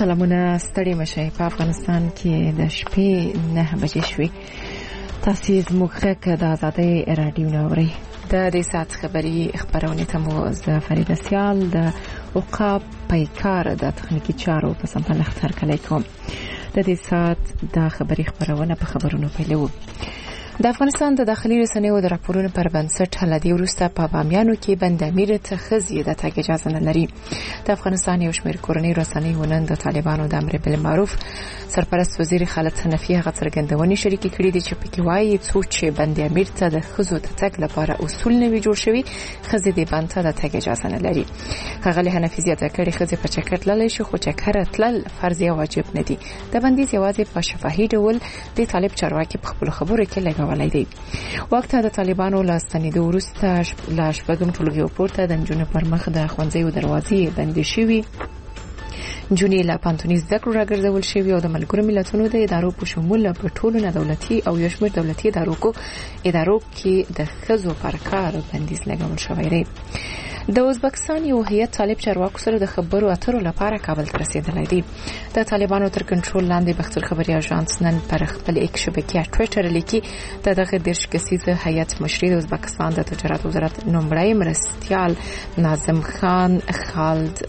سلامونه، ستړي مشئ. په افغانستان کې د شپې 9 بجې شوې. تاسو زموږ غږ د آزادۍ رادیو نوري. د دې ساعت خبرونه ته مو ز فریده سیال د اوقاف پیکار د تخنیکی چارو په سمپل اختر کلی کوم. د دې ساعت د خبرونه په خبرونو پیلو. د افغانستان د داخلي رسنیو د راپورونو پر بنسټ هلادي وروسته په بامیانو کې بند امیر ته خزي د تګ اجازه نه لري. د افغانستان یو شمېر کورنۍ رسنیو نن د طالبانو د امر بالمعروف سرپرست وزیر خالد حنفي هغه څرګندونې شریکې کړې دي چې پکې وايي څوک چې بند امیر ته د خزو د تګ لپاره اصول نه وي جوړ شوي، خزي د بند ته د تګ اجازه نه لري. ښاغلي حنفي زیاته کړې خزي په چکر تللی شي، خو چکر تلل فرض یا واجب نه دي. د بندیز یوازې په شفاهي ډول د طالب چارواکي په خپل خبرو کې لګولای دي. وخت د طالبانو له ستنېدو وروسته لا شپږم ټولګي پورته د نجونو پر مخ د ښوونځیو دروازې بندې شوي. نجونې له پانتوني زده کړو راګرځول شوي او د ملګرو ملتونو د ادارو په شمول په ټولو نه دولتي او یو شمېر دولتي ادارو کې د ښځو پر کار بندیز لګول شوی دی. د ازبکستان یو هیئت طالب چارواکو سره د خبرو اترو لپاره کابل ته رسیدلی دی. د طالبانو تر کنټرول لاندې بختر خبري اژانس نن پر خپل ایکس شبکې ټوئیټر لیکي د دغه 10 کسیزه هیئت مشري د ازبکستان د تجارت وزارت نومړی مرستیال ناظم خان خالد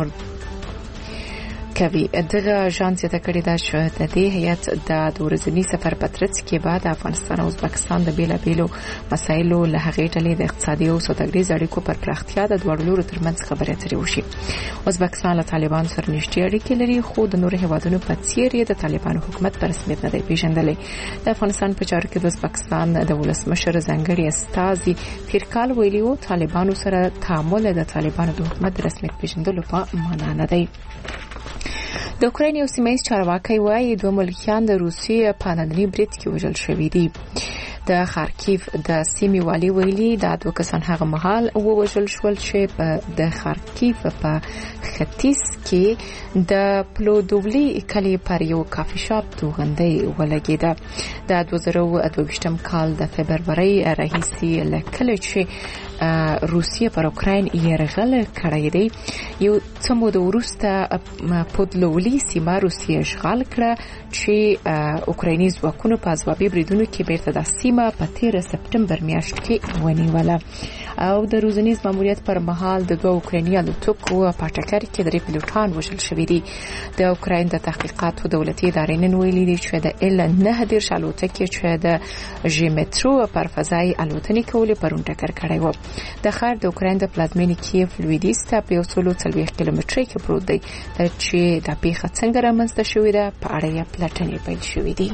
کوي. دغه اژانس ته کړی دا چې د دې هیئت د ورځني سفر په ترڅ کې بعد افغانستان او ازبکستان د بیلابیلو مسایلو له هغې ډلې د اقتصادي او سوداګریزو اړیکو پر پراختیا د دوه لورو ترمنځ خبرې اترې وشي. ازبکستان له طالبانو سره نږدې اړیکې لري، خو د نورو هیوادونو په څیر د طالبانو حکومت په رسمیت نه دی پیژندلی. د افغانستان په چارو کې د ازبکستان د ولسمشر ځانګړي استازي تیر کال ویلي وو طالبانو سره تعامل د طالبانو د حکومت د رسمیت پیژندلو په معنا نه دی. د اوکراین یو سیمه‌ایز چارواکي وایي 2 ملکیان د روسیې په ننني برید کې وژل شوي دي. د خارکیف د سیمې والی ویلي دا 2 کسان هغه مهال ووژل شول چې د خارکیف په ختیځ کې د پلودولی کلی پر یو کافي شاپ توغندۍ ولګېده. د 2022 کال د فبرورۍ راهیسې لکه چې روسیه پر اوکراین یرغل کړی دی. یو څه موده وروسته پودلولی سیمه روسیه اشغال کړه چې اوکرایني ځواکونو په ځوابي بریدونو کې بیرته د سیمه په 13 سپټمبر میاشت کې ونیوله. او د روزنیز ماموریت پر مهال د 2 اوکرایني الوتکو په ټکر کې 3 پیلوټان وژل شوي دي. د اوکراین د تحقیقاتو دولتي ادارې نن ویلي دي چې د Il-9 الوتکې چې د ژمترو پر فضایي الوتنې کولې پرون ټکر کړی و. د ښار د اوکراین د پلازمینې کیف لویدیځ ته په 140 کیلومترۍ کې پروت دی. چې د پیښه څنګه رامنځته شوې ده په اړه یې پلټنې پیل شوې دي.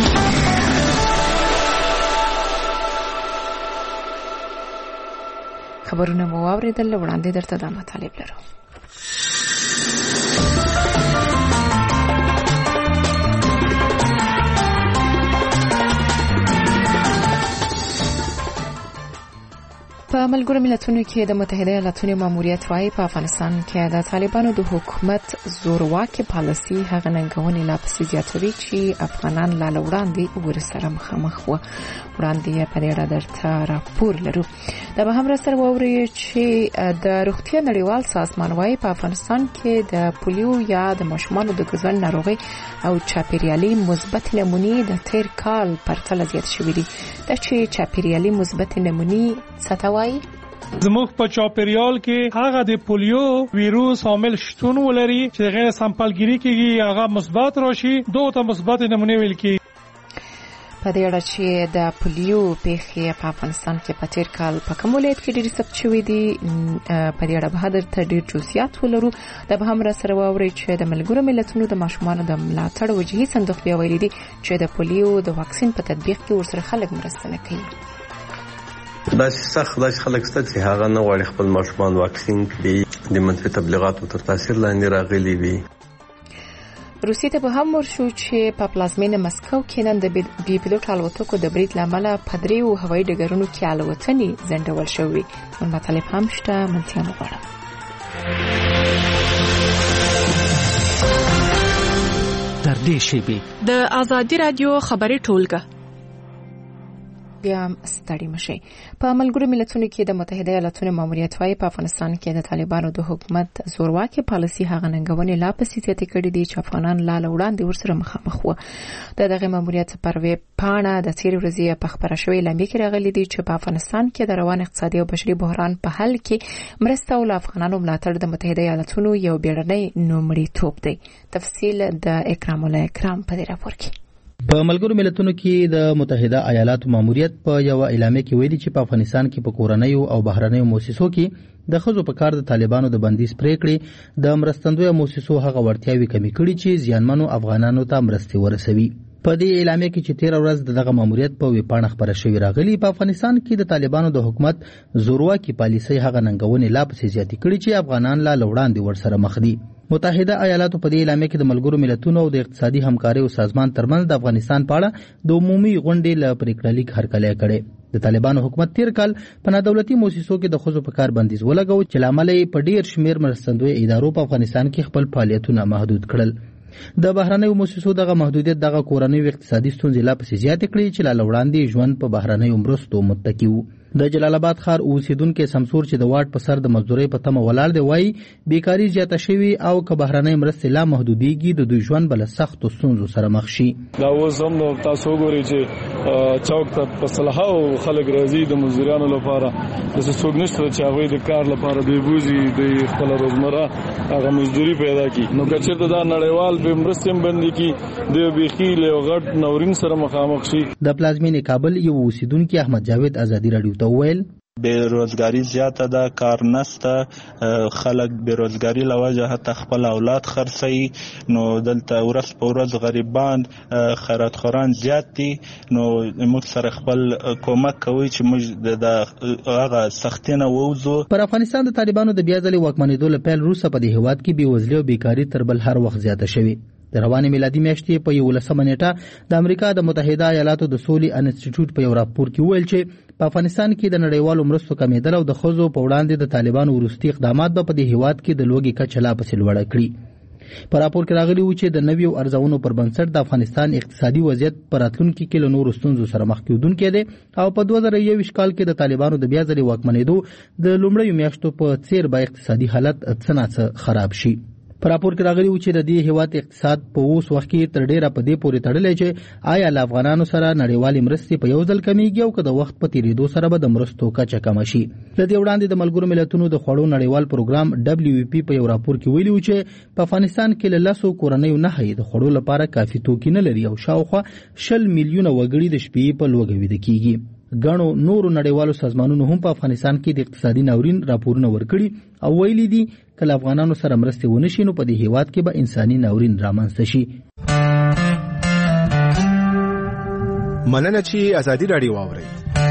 خبرونه مو واوریدل، وړاندې درته دا مطالب لرو. په ملګرو ملتونو کې د متحده ایالاتونو ماموریت وايي په افغانستان کې د طالبانو د حکومت زورواکي پالیسي هغه ننګونې لا پسې زیاتوي چې افغانان لا وړاندې ورسره مخامخ وو. وړاندې په دې اړه درته راپور لرو. دا به هم سره ووري چې د روغتیا نړیوال سازمان وايي په افغانستان کې د پولیو یا د ماشومانو د ګزن ناروغي او چاپیریالي مثبت نمونې د تیر کال پرتله زیات شوې دي. دا چې چاپیریالي مثبت نمونې ستوي زموږ په چاپیریال کې هغه د پولیو ویروس عامل شتون ولري چې غیر سمپلګری کېږي هغه مثبت راشي، دوه ته مثبت نمونه ویل کی. په دې اړه چې د پولیو پیښې په افغانستان کې په تیر کال په کوم ولایت کې ډېر ثبت شوې دي، په دې اړه به درته ډېر جزئیات ولرو. دا به هم سره واوري چې د ملګرو ملتونو د ماشومانو د ملاتړ وجهي صندوق بیا ویلي دي چې د پولیو د واکسین په تطبیق کې ورسره خلک مرسته نه کوي. دا سخت داسې خلک شته چې هغه نه غواړي خپل ماشومان واکسین کړي، د منفي تبلیغاتو تر تاثیر لاندې راغلي وي. روسیې ته به هم ورشو چې په پلازمینه مسکو کې نن د بي پیلوټ الوتکو د برید لامل په 3 هوایي ډګرونو کې الوتنې ځنډول شوې. نو مطالب هم شته، منتیا مو غواړم. تر دې شیبې د آزادي رادیو خبري ټولګه بیا ستړي مشي. په ملګرو ملتونو کې د متحده ایالاتونو ماموریت وايي په افغانستان کې د طالبانو د حکومت زورواکي پالیسي هغه ننګونې لا پسې زیاتې کړې دي چې افغانان لا وړاندې ورسره مخامخ وو. دغه ماموریت پر ویب پاڼه د تیر ورځې په خبره شوې لمبي کې راغلي دي چې په افغانستان کې د روان اقتصادي او بشري بحران په حل کې مرسته ول افغانانو ملاتړ د متحده ایالاتونو یو بیړنی نومړیتوب دی. تفصیل د اکرام الله اکرام په دې راپور کې. په ملګرو ملتونو کې د متحده ایالاتو ماموریت په یو اعلامیه کې ویلي چې په افغانستان کې په کورنیو او بهرنیو مؤسسو کې د ښځو په کار د طالبانو د بندیز پریکړې د مرستندویه مؤسسو هغه وړتیاوې کمې کړي چې زیانمنو افغانانو ته مرستې ورسوي. په دې اعلامیه کې چې 13 ورځ دغه ماموریت په ویبپاڼه خبره شوې راغلي په افغانستان کې د طالبانو د حکومت زورواکي پالیسي هغه ننګونې لا پسې زیاتې کړي چې افغانان لا وړاندې ورسره مخ دي. متحده ایالاتو په دې اعلامیه کې د ملګرو ملتونو او د اقتصادي همکارۍ سازمان ترمنځ د افغانستان په اړه د عمومي غونډې له پریکړلیک هرکلی کړی. د طالبانو حکومت تیر کال په نادولتي مؤسسو کې د ښځو په کار بندیز ولګاوه چې لامل یې په ډیر شمیر مرستندوی ادارو په افغانستان کې خپل فعالیتونه محدود کړل. د بهرنیو مؤسسو دغه محدودیت دغه کورنیو اقتصادي ستونزې لا پسې زیاتې کړې چې لا وړاندې ژوند په بهرنیو مرستو متکی وو. د جلال آباد ښار اوسیدونکو سمسور چې د واټ په سر د مزدورۍ په تمه ولاړ دی وایي بیکاری زیاته شوې او که بهرنۍ مرستې لا محدودېږي د دوی ژوند به له سختو ستونزو سره مخ شي. دا اوس هم تاسو وګورئ چې چوک ته په سلهاو خلک راځي د مزدورانو لپاره داسې څوک نشته چې هغوی د کار لپاره دوی بوځي د خپله روزمره هغه مزدوري پیدا کړي. نو که چېرته دا نړیوال به مرستې هم بندې کړي دوی بیخي له یو غټ ناورین سره مخامخ شي. د پلازمینې کابل یو اوسیدونکي احمد جاوید ازادي راډیو ته وویل بیروزګاری زیاته ده، کار نشته، خلک بیروزګاری لوجه حتی خپل اولاد خرڅي. نو دلته ورځ په ورځ غریبان خیراتخوران زیات دي. نو موږ سره خپل کومک کوي چې موږ د هغه سختینه ووځو. پر افغانستان د طالبانو د بیا ځلې واکمنېدو له پیل وروسته په دې هېواد کې بېوزلي او بیکاري تر بل هر وخت زیاته شوې. د روانې میلادي میاشتې په 11 نیټه د امریکا د متحده ایالاتو د سولې انسټیټیوټ په یو راپور کې ویل چې په افغانستان کې د نړیوالو مرستو کمیدل او د ښځو په وړاندې د طالبانو وروستي اقدامات به په دې هېواد کې د لوږې کچه لا پسې لوړه کړي. په راپور کې راغلي وو چې د نویو ارزونو پر بنسټ د افغانستان اقتصادي وضعیت په راتلونکي کې له نورو ستونزو سره مخ کېدونکی دی او په 2021 کال کې د طالبانو د بیا ځلې واکمنېدو د لومړیو میاشتو په څیر به اقتصادي حالت څه ناڅه خراب شي. په راپور کې راغلي و چې د دې هېواد اقتصاد په اوس وخت کې تر ډیره په دې پورې تړلی چې آیا له افغانانو سره نړیوالې مرستې په یو ځل کمیږي او که د وخت په تېرېدو سره به د مرستو کچه کمه شي. له دې وړاندې د ملګرو ملتونو د خوړو نړیوال پروګرام WFP په یو راپور کې ویلي و چې په افغانستان کې له 10 کورنیو نهه د خوړو لپاره کافي توکي نه لري او شاوخوا 20 میلیونه وګړي د شپې په لوږه ویده کېږي. ګڼو نورو نړیوالو سازمانونو هم په افغانستان کې د اقتصادي ناورین راپورونه ورکړي او ویلي دي که له افغانانو سره مرستې ونه شي نو په دې هېواد کې به انساني ناورین رامنځته شي. مننه چې ازادي راډیو واورئ.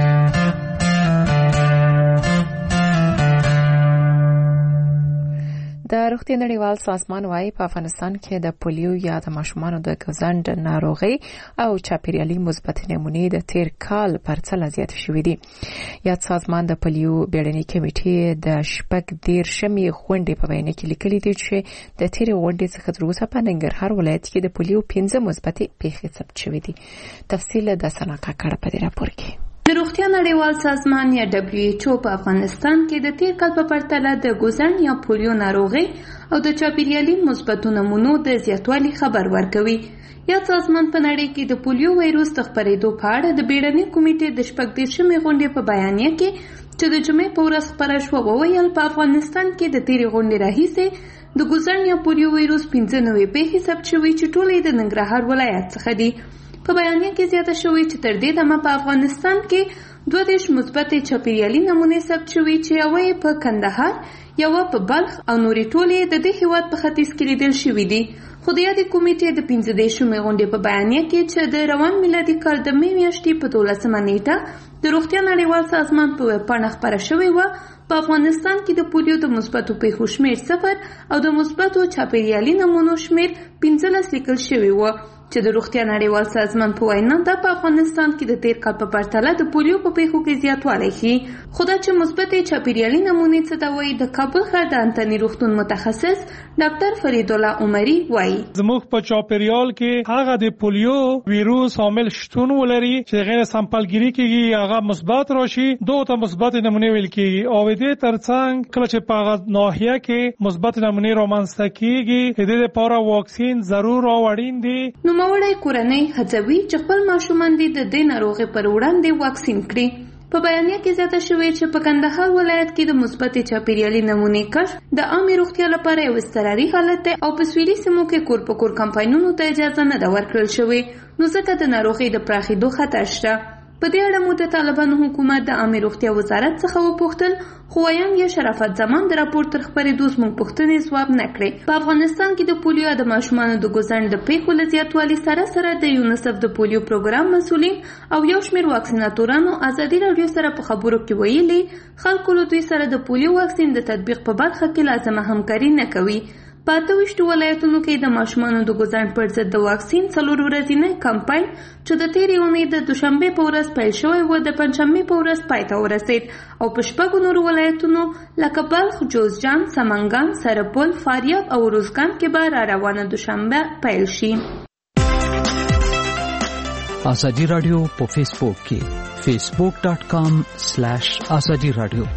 د روغتیا نړیوال سازمان وايي په افغانستان کې د پولیو یا د ماشومانو د ګوزند ناروغي او چاپیریالي مثبت نمونې د تیر کال پرتله زیات شوې دي. یاد سازمان د پولیو بیړنۍ کمیټې د شپږ دیرشمې غونډې په بیان کې لیکلي دي چې د تیر غونډې څخه تر اوسه په ننګرهار ولایت کې د پولیو 15 مثبت پیښې ثبت شوې دي. تفصیل د سناکا کړه په دې راپور کې. د روغتیا نړیوال سازمان یا WHO په افغانستان کې د تیر کال په پرتله د ګوزن یا پولیو ناروغي او د چاپیریالي مثبتو نمونو د زیاتوالي خبر ورکوي. یا سازمان په نړۍ کې د پولیو وایروس د خپرېدو په اړه د بیړنۍ کمیټې د 14مې غونډې په بیانیه کې چې د جمعې په ورځ خپره شوه وویل په افغانستان کې د تیرې غونډې راهیسې د ګوزن یا پولیو وایروس 15 پیښې ثبت شوي چې ټولې د ننګرهار ولایت څخه دي. په بیانیه کې زیاته شوې چې تر دې دمه په افغانستان کې 22 مثبت چاپیریالي نمونې ثبت شوي چې یوه یې په کندهار، یوه په بلخ او نورې ټولې د دې هېواد په ختیځ کې لیدل شوي دي. خو د یادې کمیټې د 15مې غونډې په بیانیه کې چې د روان میلادي کال د مې میاشتې په 12مه نیټه د روغتیا نړیوال سازمان په ویبپاڼه خپره شوې وه په افغانستان کې د پولیو د مثبتو پیښو شمېر 0 او د مثبتو چاپیریالي نمونو شمېر 15 لیکل شوی و. چې د روغتیا نړیوال سازمان په وینا دا په افغانستان کې د تیر کال په پرتله د پولیو په پیښو کې زیاتوالی ښیي. خو دا چې مثبتې چاپیریالي نمونې څه ته وایي، د کابل ښار د انتني روغتون متخصص ډاکټر فرید الله عمري وایي زموږ په چاپیریال کې هغه د پولیو ویروس عامل شتون ولري چې غیر سامپلګری کېږي هغه مثبت راشي، دوه ته مثبت نمونې ویل کېږي. او دې ترڅنګ کله چې په هغه ناحیه کې مثبت نمونې رامنځته کېږي د دې لپاره واکسین ضرور او اړین دي. نوموړی کورنۍ هڅوي چې خپل ماشومان د دې ناروغۍ پر وړاندې واکسین کړي. په بیانیه کې زیاته شوې چې په کندهار ولایت کې د مثبتې چاپیریالي نمونې کشف د عامې روغتیا لپاره یو اضطراري حالت دی او په سویلي سیمو کې کور په کور کمپاینونو ته اجازه نه ده ورکړل شوې، نو ځکه د ناروغۍ د پراخېدو خطر شته. په دې اړه مو د طالبانو حکومت د عامې روغتیا وزارت څخه وپوښتل، خو وایم یا شرافت زمان د راپور تر خپرېدو زموږ پوښتنې ځواب نه کړې. په افغانستان کې د پولیو د ماشومانو د ګوزڼ د پیښو له زیاتوالي سره سره د یونیسف د پولیو پروګرام مسؤلین او یو شمېر واکسیناتورانو ازادي راډیو سره په خبرو کې ویلي خلکو له دوی سره د پولیو واکسین د تطبیق په برخه کې لازمه همکاري نه کوي. په 28 ولایتونو کې د ماشومانو د ګوزڼ پر ضد د واکسین 4 ورځنی کمپاین چې د تېرې اونۍ د دوشنبې په ورځ پیل شوی و د پنجشنبې په ورځ پای ته ورسید او په 6 نورو ولایتونو لکه بلخ، جوزجان، سمنګان، سرپل، فاریاب او روزګان کې به را روانه دوشنبه پیل شي. ازادي رادیو په فیسبوک کې facebook.com/ازادي رادیو.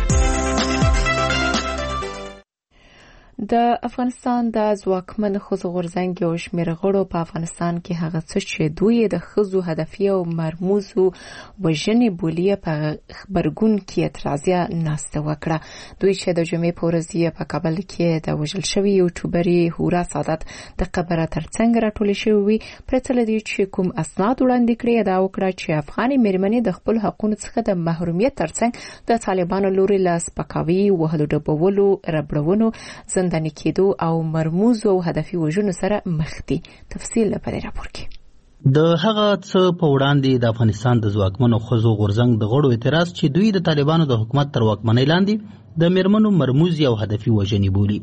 د افغانستان د ځواکمن ښځو غورځنګ یو شمېر غړو په افغانستان کې هغه څه چې دوی د ښځو هدفي او مرموزو وژنې بولي په خبرګون کې اعتراضیه ناسته وکړه. دوی چې د جمعې په ورځ په کابل کې د وژل شوي یوټیوبرې هورا سادات د قبره ترڅنګ راټولې شوې پرته له دې چې کوم اسناد وړاندې کړي، دا وکړه چې افغاني مېرمنې د خپل حقونو څخه د محرومیت ترڅنګ د طالبانو لوري له سپکاوي، وهلو ډبولو، ربړونو، زنداني کېدو او مرموزو او هدفي وژنو سره مخ دي. تفصیل لپاره راپور کې د هغه څه په وړاندې د افغانستان د ځواکمنو ښځو غورځنګ د غړو اعتراض چې دوی د طالبانو د حکومت تر واکمنۍ لاندې د میرمنو مرموزي او هدفي وژنې بولي.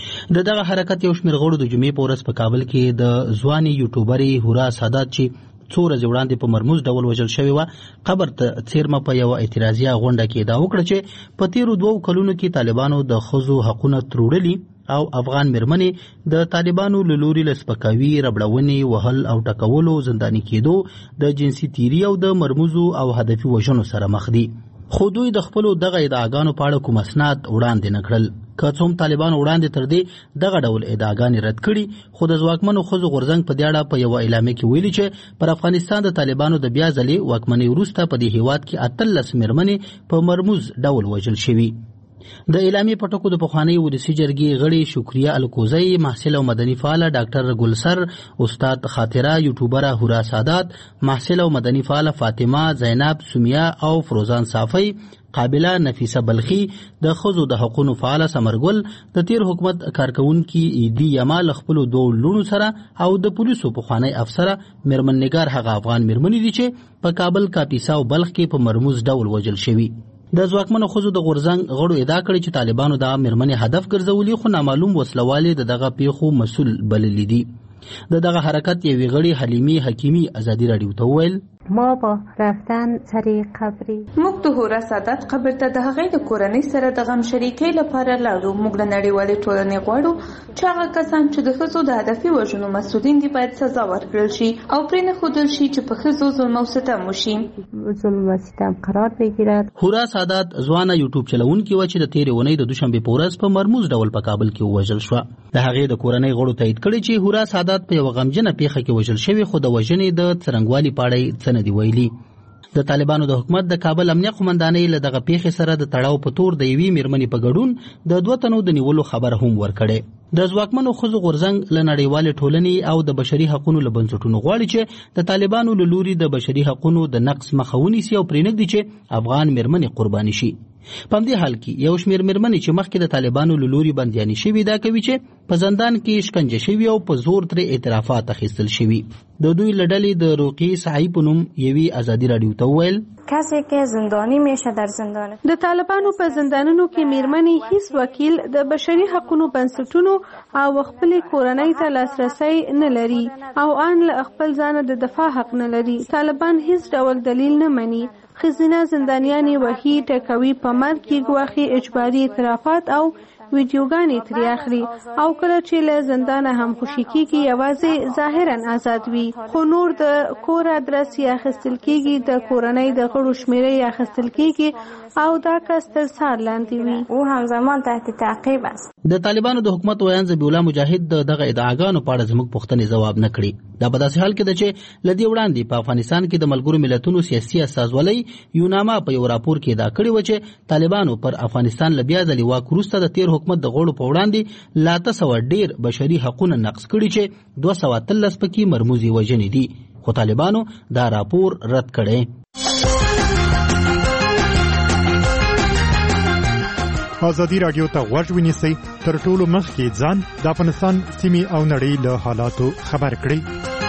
دغه حرکت یو شمېر غړو د جمعې په ورځ په کابل کې د ځواني یوټیوبرې هورا سادات چې څو ورځې وړاندې په مرموز ډول وژل شوې وه قبر ته څیرمه په یوه اعتراضیه غونډه کې دا وکړه چې په تیرو 2 کلونو کې طالبانو د ښځو حقونه تروړلي او افغان مېرمنې د طالبانو له لوري له سپکاوي، ربړونې، وهل او ټکولو، زنداني کېدو، د جنسي تیري او د مرموزو او هدفي وژنو سره مخ دي. خو دوی د خپلو دغه ادعاګانو په اړه کوم اسناد وړاندې نه کړل. که څه هم طالبانو وړاندې تر دې دغه ډول ادعاګانې رد کړي، خو د ځواکمنو ښځو غورځنګ په دې اړه په یوه اعلامیه کې ویلي چې پر افغانستان د طالبانو د بیا ځلې واکمنۍ وروسته په دې هیواد کې 18 مېرمنې په مرموز ډول وژل شوي. د اعلامیې په ټکو د پخوانۍ ولسي جرګې غړي شکریه الکوزی، محصل او مدني فعاله ډاکټر ګلسر، استاد خاطره، یوټیوبره هورا سادات، محصل او مدني فعاله فاطمه، زینب، سمیه او فروزان صافی، قابله نفیسه بلخی، د ښځو د حقوقو فعاله ثمرګل، د تیر حکومت کارکونکي ایدی یمال خپل 2 لونو سره او د پولیسو پخوانی افسره میرمن نگار هغه افغان میرمنې دي چې په کابل، کاپیسا او بلخ کې په مرموز ډول وژل شوي. د ځواکمنو ښځو د غورځنګ غړو ادعا کړې چې طالبانو د میرمنې هدف ګرځولي، خو نامعلوم وسلوالې دغه پیښو مسؤل بللي دي. دغه حرکت یوې غړي حلیمي حکیمي ازادي راډیو ته وویل ما با رفتن سر قبری موږ د هورا سادات قبر ته د هغې د کورنۍ سره د غم شریکۍ لپاره لاړو. موږ له نړیوالې ټولنې غواړو چې هغه کسان چې د ښځو د هدفي وژنو مسؤلین دي باید سزا ورکړل شي او پرې نه ښودل شي چې په ښځو ظلم او ستم وشي. ظلم و ستم قرار بگیرد. هورا سادات ځوانه یوټیوب چلوونکې وه چې د تېرې اونۍ د دوشنبې په ورځ په مرموز ډول په کابل کې ووژل شوه. د هغې د کورنۍ غړو تایید کړی چې هورا سادات په یوه غمجنه پیښه کې وژل شوې، خو د وژنې د څرنګوالي په اړه څه نه دي ویلي. د طالبانو د حکومت د کابل امنیه قومندانۍ له دغه پیښې سره د تړاو په تور د یوې میرمنې په ګډون د 2 تنو د نیولو خبر هم ورکړی. د ځواکمنو ښځو غورځنګ له نړیوالې ټولنې او د بشري حقوقو له بنسټونو غواړي چې د طالبانو له لوري د بشري حقوقو د نقض مخه ونیسي او پرېنږدي چې افغان میرمنې قرباني شي. په همدې حال کې یو شمېر میرمنې چې مخکې د طالبانو له لوري بندیانې شوي دا کوي چې په زندان کې شکنجه شوي او په زور ترې اعترافات اخیستل شوي. د دوی له ډلې د روقي سعی په نوم یوې ازادي راډیو ته وویل کسی که زندانی میشه در زندان. د طالبانو په زندانونو کې میرمنې هیڅ وکیل، د بشري حقوقو بنسټونو او خپل کورنۍ ته لاسرسي نه لري او ان له خپل ځان د دفاع حق نه لري. طالبان هیڅ ډول دلیل نه مني. خزینه زندانیانی وحی ټکوي په مرګ کې ګواخي اجباري اعترافات او ویډیوګانې ترې اخلي او کله چې له زندانه هم خوشي کېږي یوازې ظاهرا آزاد وي خو نور د کور ادرس یې اخیستل کېږي، د کورنۍ د غړو شمیره یې اخیستل کېږي او دا کس تر څار لاندې وي او همزمان تحت تعقیب است. د طالبانو د حکومت ویان ذبیح الله مجاهد دغه ادعاګانو په اړه زموږ پوښتنې ځواب نه کړي. دا په داسې حال کې ده چې لدی وړاندې په افغانستان کې د ملګرو ملتونو سیاسي استازولۍ یوناما په یو راپور کې ادعا کړې و چې طالبانو پر افغانستان له بیا ځلې واک وروسته د تیر حکومت د غړو په وړاندې لا 900 ډیر بشري حقوقونه نقض کړي چې 213 پکې مرموزي وژنې دي، خو طالبانو دا راپور رد کړی. ازادي رادیو ته غوږ ونیسئ، تر ټولو مخکې ځان د افغانستان سیمې او نړۍ له حالاتو خبر کړئ.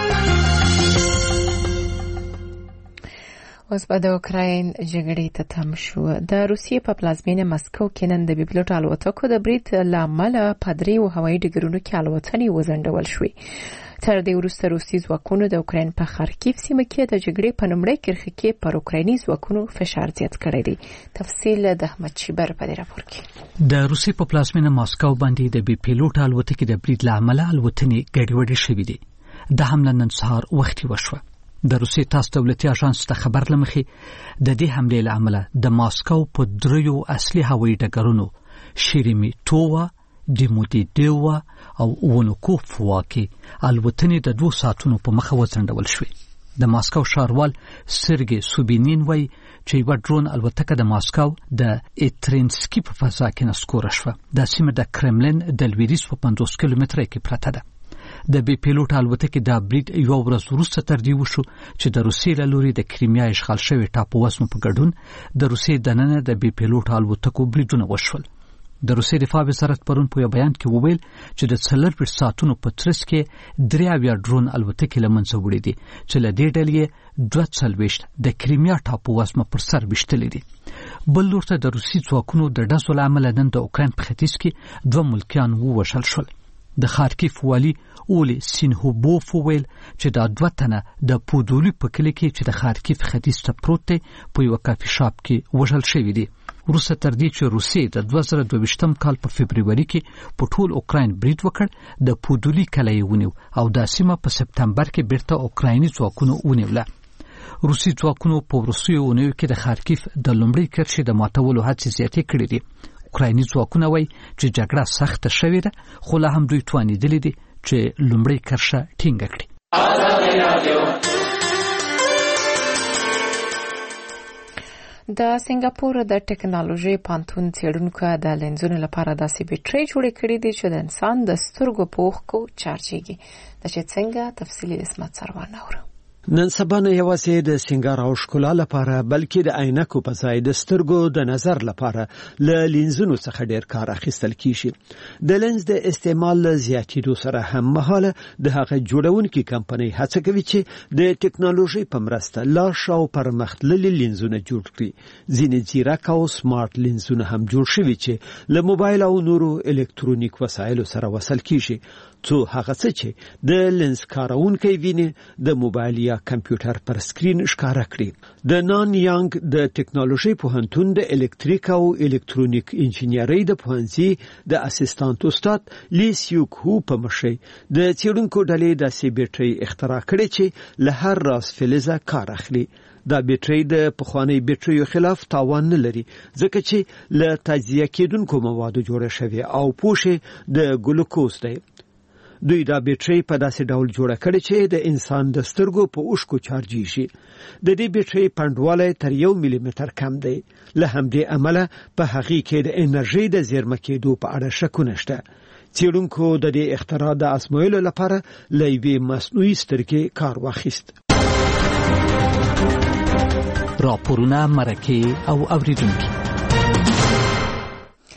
اوس به د اوکراین جګړې ته تم شو. د روسیې په پلازمینه مسکو کې نن د بي پلوټ الوتکو د برید له امله په دریو هوایي ډګرونو کې الوتنې وځنډول شوې. تر دې وروسته روسي ځواکونو د اوکراین په خارکیف سیمه کې د جګړې په لومړۍ کرښه کې پر اوکرایني ځواکونو فشار زیات کړی دی. تفصیل د احمد شیبر په راپور کې. د روسي په پلازمینه مسکو باندې د بي پلوټ الوتکې د برید له امله الوتنې ګډوډې شوې دي. د حمله نن سهار وختي وشوه. د روسي تاسو دولتي اژانس ته خبر لمخې د دې حملې له امله د ماسکو په دریو اصلي هوایي ډګرونو شیریمیتووا، دیمودیدووا او ونوکوفوا کې الوتنې د 2 ساعتونو په مخه وځنډول شوې. د ماسکو ښاروال سرګي سوبینین وایي چې یو ډرون الوتکه د ماسکو د ایترینسکي په فضا کې نسکوره شوه. د سیمې د کرملین د لویدیځ په 50 کیلومتره کې پرته ده. د بي پلوټ الوتکې د برید یو ورځ وروسته تر دې وشو چې د روسیې له لوري د کریمیا اشغال شوی ټاپو وزمو په ګډون د روسیې دننه د بي پلوټ الوتکو بریدونه وشول. د روسیې دفاع وزارت پرون په یو بیان کې وویل چې د 24 ساعتونو په ترڅ کې 3 ډرون الوتکې له منځه وړي دي چې له دې ډلې 42 د کریمیا ټاپو وزمو پر سر وشتلې دي. بل لور ته د روسي ځواکونو د ډزو له امله نن د اوکراین په ختیځ کې 2 ملکیان ووژل شول. د خارکیف والی اولی سینهوبوف ویل چې دا 2 تنه د پودولی په کلی کې چې د خارکیف ختیځ ته پروت دی په یو کافي شاپ کې وژل شوی دی. وروسته تر دې چې روسیې د 2022 کال په فبرवरी کې په ټول اوکراین برید وکړ، د پودولی کلی ونیو او د سیمه په سپتمبر کې بیرته اوکرایني ځواکونو ونیوله. روسي ځواکونو په وروستیو اونیو کې د خارکیف د لومړۍ کرښې د ماتولو هڅې زیاتې کړې دي. اوکرایني ځواکونه وایي چې جګړه سخته شوې ده، خو لا هم دوی توانېدلي دي چې لومړۍ کرښه ټینګه کړي. د سنگاپور د ټکنالوژي پانتون څېړونکو د لنزونو لپاره داسې بیټرۍ جوړې کړې دي چې د انسان د سترګو په اوښکو چارجېږي. د چې څنګه تفصیلي اسمت سروان اورو. نن سبا نه یوازې د سنگار او ښکلا لپاره بلکې د عینکو په ځای د سترګو د نظر لپاره له لینزونو څخه ډیر کار اخیستل کیږي. د لینز د استعمال زیاتېدو سره هم مهاله د هغه جوړونکي کمپنۍ هڅه کوي چې د ټکنالوژي په مرسته لا شاو پرمختللي لینزونه جوړ کړي. ځینې ځیرک او سمارټ لینزونه هم جوړ شوي چې له موبایل او نورو الکترونیک وسایلو سره وصل کیږي. څو هغه څه چې د لینز کارونکي ویني د موبایل یا کمپیوټر پر سکرین ښکارا کړي. د نان یانګ د ټکنالوژي پوهنتون د الکتریک او الکترونیک انجینرۍ د پوهنځي د اسسټانټ استاد لی سیوک هو په مشي د څېړونکو ډلې د سی بیټرۍ اختراع کړې چې له هر راز فلزه کار اخلي. دا بیټرۍ د پخوانی بیټریو خلاف تاوان نه لري ځکه چې له تجزیه کېدونکو موادو جوړه شوی او پوښه د ګلوکوز دی. دوی دا بیټرۍ په داسې ډول جوړه کړې چې د انسان د سترګو په اوښکو چارجي شي. د دې بیټرۍ پنډوالی تر 1 ملي متر کم دی. له همدې امله په هغې کې د انرژۍ د زیرمه کېدو په اړه شکونه شته. څېړونکو د دې اختراع د ازمویلو لپاره له یوې مصنوعي سترګې کار واخیست. راپورونه، مرکې او اوریدونکي.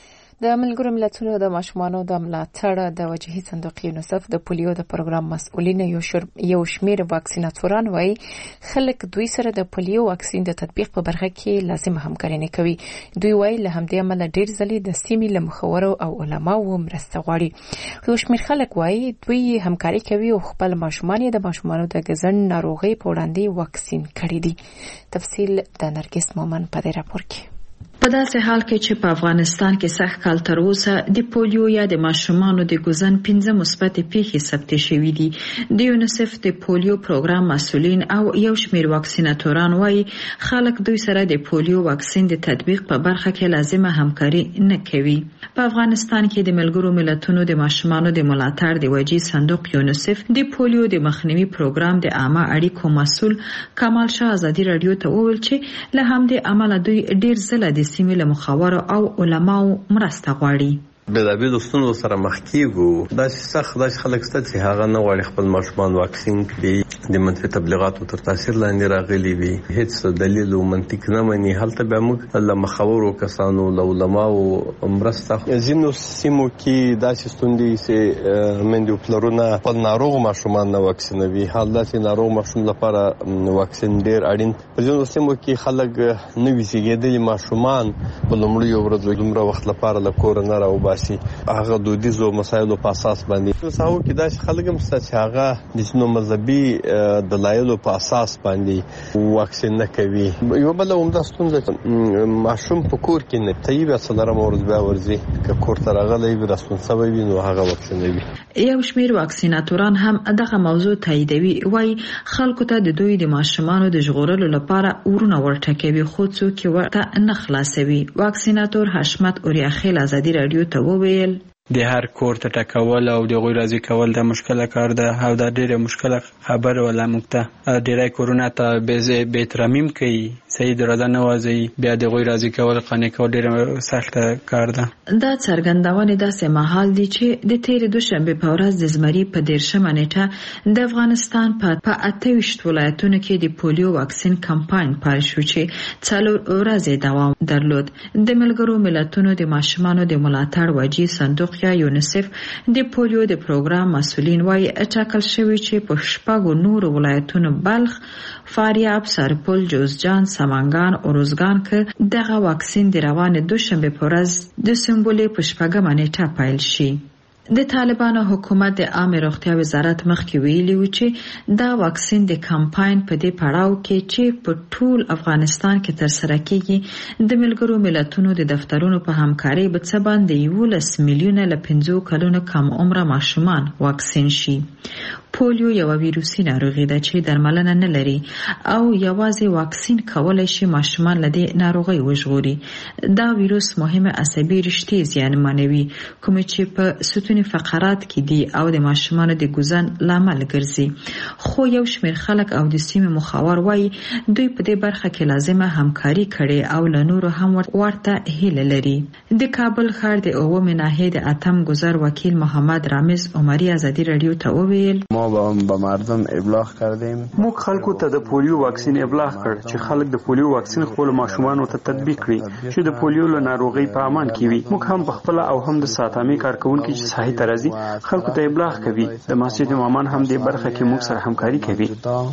د ملګرو ملتونو د ماشومانو د ملاتړ د وجهي صندوق یونیسف د پولیو د پروګرام مسؤلین یو شمیر واکسیناتوران وایي خلک دوی سره د پولیو واکسین د تطبیق په برخه کې لازم همکاري نه کوي. دوی وایي له همدې امله ډېر ځلې د سیمې له مخورو او علماو مرسته غواړي. یو شمیر خلک وایي دوی همکاري کوي او خپل ماشومان د ماشومانو د ګزن ناروغي په وړاندې واکسین کړي دي. تفصیل د نرګس مومن په دې راپور کې. په داسې حال کې چې په افغانستان کې سخت کال تر اوسه د پولیو یا د ماشومانو د ګزن 15 مثبت پیښې ثبت شوې دي. د یونیسف د پولیو پروګرام مسؤلین او یو شمیر واکسیناتوران وایي خلک دوی سره د پولیو واکسین د تطبیق په برخه کې لازمه همکاري نه کوي. په افغانستان کې د ملګرو ملتونو د ماشومانو د ملاتړ د وجهي صندوق یونیسف د پولیو د مخنیوي پروګرام د عامه اړیکو مسؤل کمال شاه ازادي رادیو ته وویل چې له همدې عمله دوی ډیر ځله د سیمې له مخاورو او علماو مرسته غواړي. بېلابېلو ستونزو سره مخ کیږو. داسې سخت داسې خلک شته چې هغه نه غواړي خپل ماشومان واکسین کړي، د منفي تبلیغاتو تر تاثیر لاندې راغلي وي، هیڅ دلیل او منطق نه مني. هلته بیا موږ له مخاورو کسانو له علماو مرسته. ځینو سیمو کې داسې ستونزې چې میندې او پلرونه خپل ناروغ ماشومان نه واکسینوي. حال دا چې ناروغ ماشوم لپاره واکسین ډېر اړین. په ځینو سیمو کې خلک نوي زیږېدلي ماشومان په لومړیو ورځو دومره وخت لپاره له کوره نه راوباسي. هغه دودیزو مسایلو په اساس باندې ساو کې داسې خلک هم شته چې هغه د شنو مذهبي دلایلو په اساس باندې واکسین نه کوي. یو بل عمده ستونزه ماشوم په کور کې نه طيب اصلره مورز بیا ورځي که کور ته راغلی وي رسمن وي نو هغه واکسینوي. یو شمیر واکسیناتوران هم دغه موضوع تاییدوي. وایي خلکو ته د دوی د ماشومانو د ژغورلو لپاره ورونه ورټکوي خو څوک ورته نه خلاصوي. واکسیناتور حشمت اوریاخیل ازادي رادیو ته وویل د هر کور ته ټکول او د غوی راضي کول د مشکله کار ده او دا ډیره مشکله خبر ولا مکته ډیره کورونا ته به ترمیم کوي صحیح درته نه وځي بیا د غوی راضي کول قانې کول ډیره سخت کار ده. دا څرګندونه داسې مهال دي چې د تیر دوشنبه په ورځ د زمري په 13 نیټه د افغانستان په 28 ولایتونو کې د پولیو واکسین کمپاین پیل شو چې 4 ورځې دوام درلود. د ملګرو ملتونو د ماشومانو د ملاتړ وجهي صندوق یا یونیسف د پولیو د پروګرام مسؤلین وایي اټاکل شوی چې په شپږو نور ولایتونو بلخ، فاریاب، سرپل، جوزجان، سمنګان او روزګان کې دغه واکسین د روانې دوشنبه په ورځ د سمبولې په شپږمه نیټه پیل شي. د طالبانو حکومت د عامه روغتیا وزارت مخکې ویلي و چې دا واکسین د کمپاین په دې پړاو کې چې په ټول افغانستان کې ترسره کیږي د ملګرو ملتونو د دفترونو په همکارۍ به څه باندې 11 میلیونه له 15 کلونو کم عمره ماشومان واکسین شي. پولیو یو ویروسي ناروغي ده چې درملنه نه لري او یوازې واکسین کولای شي ماشومان له دې ناروغۍ وژغوري. دا ویروس مهمه عصبي رشتې زیانمنوي کوم چې په ستوني فقرات کې دي او د ماشومانو د ګزن لامل ګرځي. خو یو شمېر خلک او د سیمې مخاور وایي دوی په دې برخه کې لازمه همکاري کړي او له نورو هم ورته هیله لري. د کابل ښار د اومه ناحیه د اتم گذر وکیل محمد رامز عمری ازادي رادیو ته وویل ما به مردم ابلاغ کردیم. موږ خلکو ته د پولیو واکسین ابلاغ کړ چې خلک د پولیو واکسین خپل ماشومانو ته تطبیق کړي چې د پولیو له ناروغۍ په امان کې وي. موږ هم په خپل او هم د ساتامي کارکونکو چې صحي ترازی خلکو ته ابلاغ کوي. د مسجد امامان هم د برخه کې موږ سره همکاري کوي.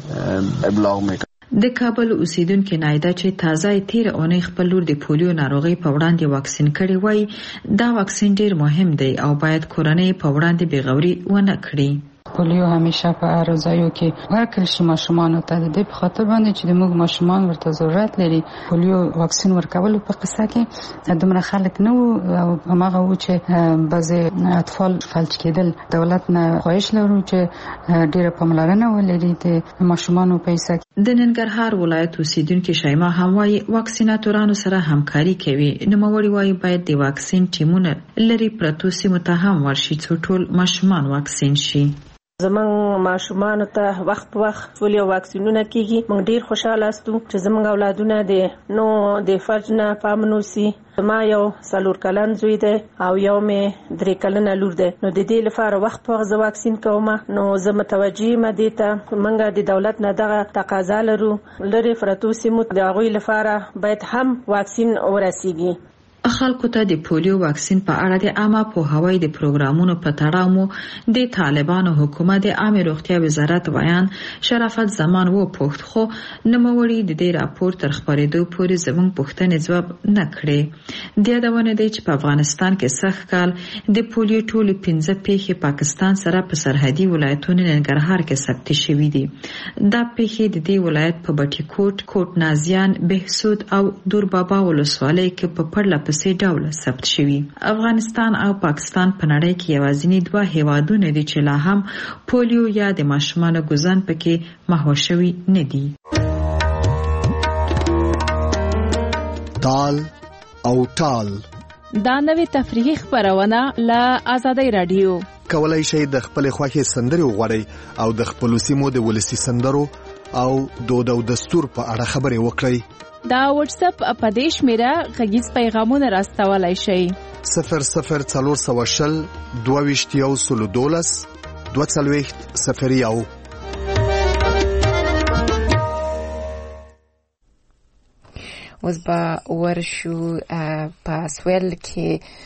ابلاغ میکنه. د کابل اوسیدونکو نایده چې تازه تیر اونۍ خپل لور د پولیو ناروغي په وړاندې واکسین کړي وای دا واکسین ډیر مهم دی او باید کورنۍ په وړاندې بېغوري ونه کړي. پولیو همیشه په ارزایو کې ورکړل شي ماشومان ته د دې په خاطر باندې چې موږ ماشومان ورته ضرورت لري. پولیو واکسین ورکول په قصه کې دومره خلک نه وو او هغه و چې بعضي اطفال فلج کېدل. دولت نه خواهش لرو چې ډیره پاملرنه ولري د ماشومان په حصہ. د ننګرهار ولایت اوسیدونکو شایما هم وايي واکسیناتورانو سره همکاري کوي. نوموړي وايي باید د واکسین ټیمونه لري پرتو سیمو ته هم ورشي چې ټول ماشومان واکسین شي. زمونږ ماشومان ته وخت په وخت ټول واکسینونه کیږي. موږ ډیر خوشاله استو چې زمونږ اولادونه نو د فرج نه پامنوسي. ما یو 4 کلن زوی ده او یو مې 3 کلنه لور ده. نو د دې لپاره وخت په وخت واکسین کوم. نو زه متوجي مې ته منګه د دولت نه دغه تقاضا لرو لري فرتو سیمو د غوي لپاره باید هم واکسین ورسیږي. خلکو ته د پولیو واکسین په اړه د عامه پوهاوی د پروګرامونو په تړاو مو د طالبانو حکومت د عامه روغتیا وزارت ویان شرافت زمان و پوښت خو نوموړي د دې راپور تر خبرېدو پورې زموږ پوښتنې ځواب نه کړې. د یادونه دی چې په افغانستان کې سخت کال د پولیو ټولې 15 پیښې پاکستان سره په سرحدي ولایتونو ننګرهار کې ثبت شوې دي. دا پیښې د دې ولایت په بټي کوټ نازیان بهسود او دوربابا ولسوالۍ کې په پرله پسې ډول ثبت شوي. افغانستان او پاکستان په نړۍ کې یوازینی دوه هیوادونه دي چې لا هم پولیو یا د ماشومانو ګوزن پکې محو شوي نه دي. تال او ټال دا نوې تفریحي خبرونه له آزادۍ رادیو. کولای شئ د خپل خوښې سندرې وغواړئ او د خپل سیمو د ولسی سندرو او دود او دستور په اړه خبرې وکړئ. دا واتس اپ په دې شمیره غږیز پیغامونه راستولای شئ. 00420 22 22 اوس به ورشو په سویل کې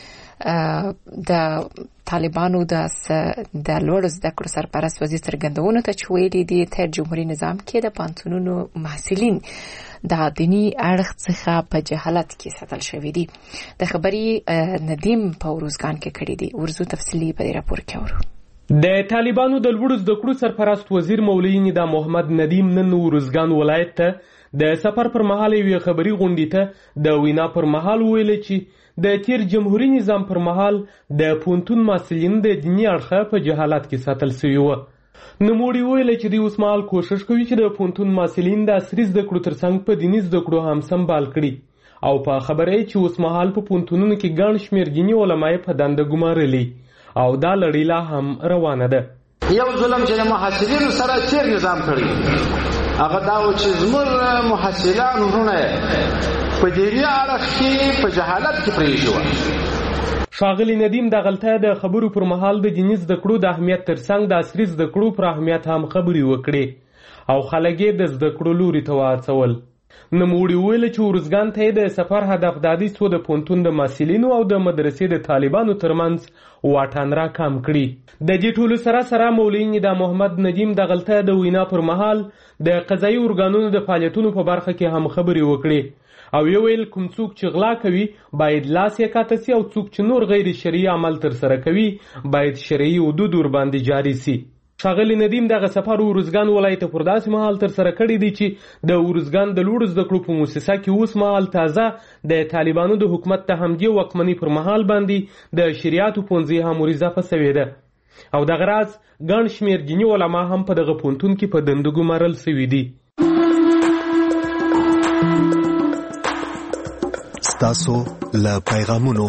د طالبانو د لوړو زده کړو سرپرست وزیر څرګندونه ته چې ویلي دي تر جمهوریت نظام کې د پانتونونو محصلین د دینی اړخ څخه په جهالت کې ساتل شوی دي. د خبري ندیم په روزګان کې کړی دی. ورزو تفصیلی په راپور کې اورو. د طالبانو د لوړو زده کړو سرپرست وزیر مولوی ندا محمد ندیم نن روزګان ولایت ته د سفر پر مهال یو خبري غونډې ته د وینا پر مهال ویل چې د تیر جمهوریت نظام پر مهال د پونتون محصلین د دینی اړخه په جهالت کې ساتل شوی و. نوموړي ویل چې د اوسمهال کوشش کوي چې د پونتون محصلین د عصري زده کړو ترڅنګ په دینی زده کړو هم سمبال کړي او په خبره چې اوسمهال په پونتونونو کې ګڼ شمېر دینی علماء په دنده ګمارلي او دا لړۍ لا هم روانه ده. یو ظلم چې محصلینو سره تیر نظام کړی هغه دا و چې زموږ محصلان ورونه په دیني اړخ کې په جهالت کې پرېښي وو. ښاغلي ندیم د غلطه د خبرو پر مهال د دیني زده کړو د اهمیت ترڅنګ د عصري زده کړو پر اهمیت هم خبرې وکړې او خلک یې د زده کړو لوري ته واڅول. نوموړي ویل چې ورزګان ته د سفر هدف دا دی څو د پونتون د محصلینو او د مدرسې د طالبانو ترمنځ واټن را کم کړي. د دې ټولو سره مولوی ندا محمد ندیم د غلطه د وینا پر مهال د قضایي ارګانونو د فعالیتونو په برخه کې هم خبرې وکړي او یو ویل کوم څوک چې غلا کوي باید لاس یې کاته سي او څوک چې نور غیر شرعي عمل تر سره کوي باید شرعي حدود ور باندې جاری سي. ښاغلي ندیم دغه سفر ورزګان ولایت پر داسې مهال تر سره کړی دی چې د ورزګان د لوړو زده کړو په مؤسسه کې اوس مهال تازه د طالبانو د حکومت ته همدې واکمنۍ پر مهال باندې د شریعتو پوهنځي هم اضافه شوې ده او دغه راز ګڼ شمېر دیني علما هم په دغه پوهنتون کې په دنده ګمارل شوي دي. ستاسو له پیغامونو.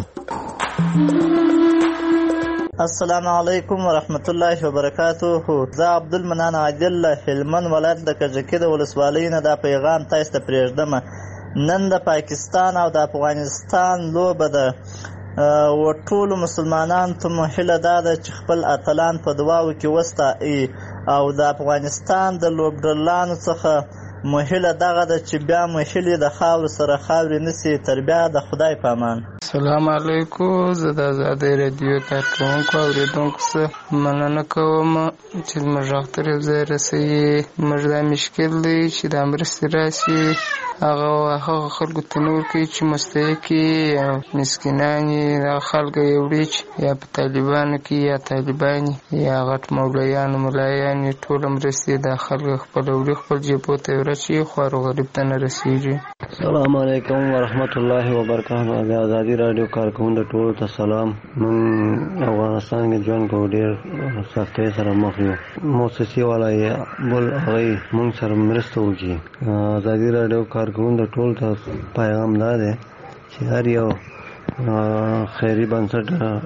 السلام علیکم ورحمت الله وبرکاتہ. زه عبدالمنان عادل هلمند ولایت د کجکي د ولسوالۍ نه دا پیغام تاسو ته پرېږدم. نن د پاکستان او د افغانستان لوبه ده و ټولو مسلمانانو ته هیله دا ده چې خپل اتلان په دعاو کې وستایي او د افغانستان د لوبډلانو څخه مهله دغه ده چې بیا مهلې د خاورو سره خاورې نسی تر بیا د خدای په امان. السلام علیکم. زه د آزادۍ رادیو کارکوونکو اوریدونکو څخه مننه کوم چې زموږ غږ ته یو ځای رسوي. زموږ دا مشکل دی چې دا مرستې راشي هغه خلکو ته نه ورکوي چې مستحق یا مسکینان دغه خلک یې وړي چې یا په طالبانو کې یا طالبان یا غټ مولایان ټوله مرستې دا خلک خپل وړي خپل جیبو ته یې ورچوي خو هر غریب ته نه رسېږي. السلام علیکم ورحمت الله وبرکاتہ. د آزادي رادیو کارکوونکو ټولو ته سلام. موږ افغانستان کې ژوند کوو ډېر سختۍ سره مخ یو. موسسې والا یې بل هغوی موږ سره مرسته وکړي. آزادي رادیو کارکوونکو ټولو ته پیغام دا دی چې هر یو خیري بنسټ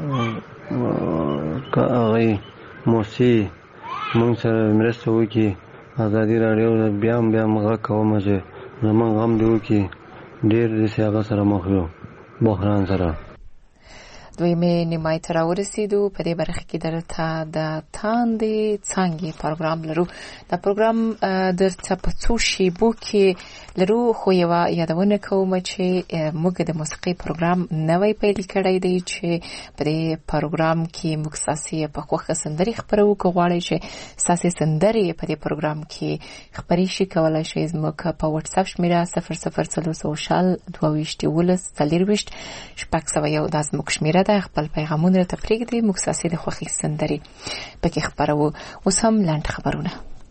هغوی موسسې موږ سره مرسته وکړي. آزادي رادیو بیا هم غږ کوم چې زمونږ غم دی وکړي. ډېر داسې هغه سره مخ یو بحران سره. دویمه نیمای ته راورسېدو. په دې برخه کې درته د تاندې څانګې پروګرام لرو. دا پروګرام درته په څو شیبو کې لرو، خو یوه یادونه کوم چې موږ د موسیقي پروګرام نوی پیل کړی دی چې په دې پروګرام کې موږ ستاسې په خوښه سندرې خپرو. که غواړئ چې ستاسې سندرې په دې پروګرام کې خپرې شي، کولی شئ زموږ په واتساپ شمیره 00401440 دا زموږ شمیره ده. خپل پیغامونه راته پرېږدئ، موږ ستاسې د خوښې سندرې پکې خپروو. اوس هم لنډ خبرونه.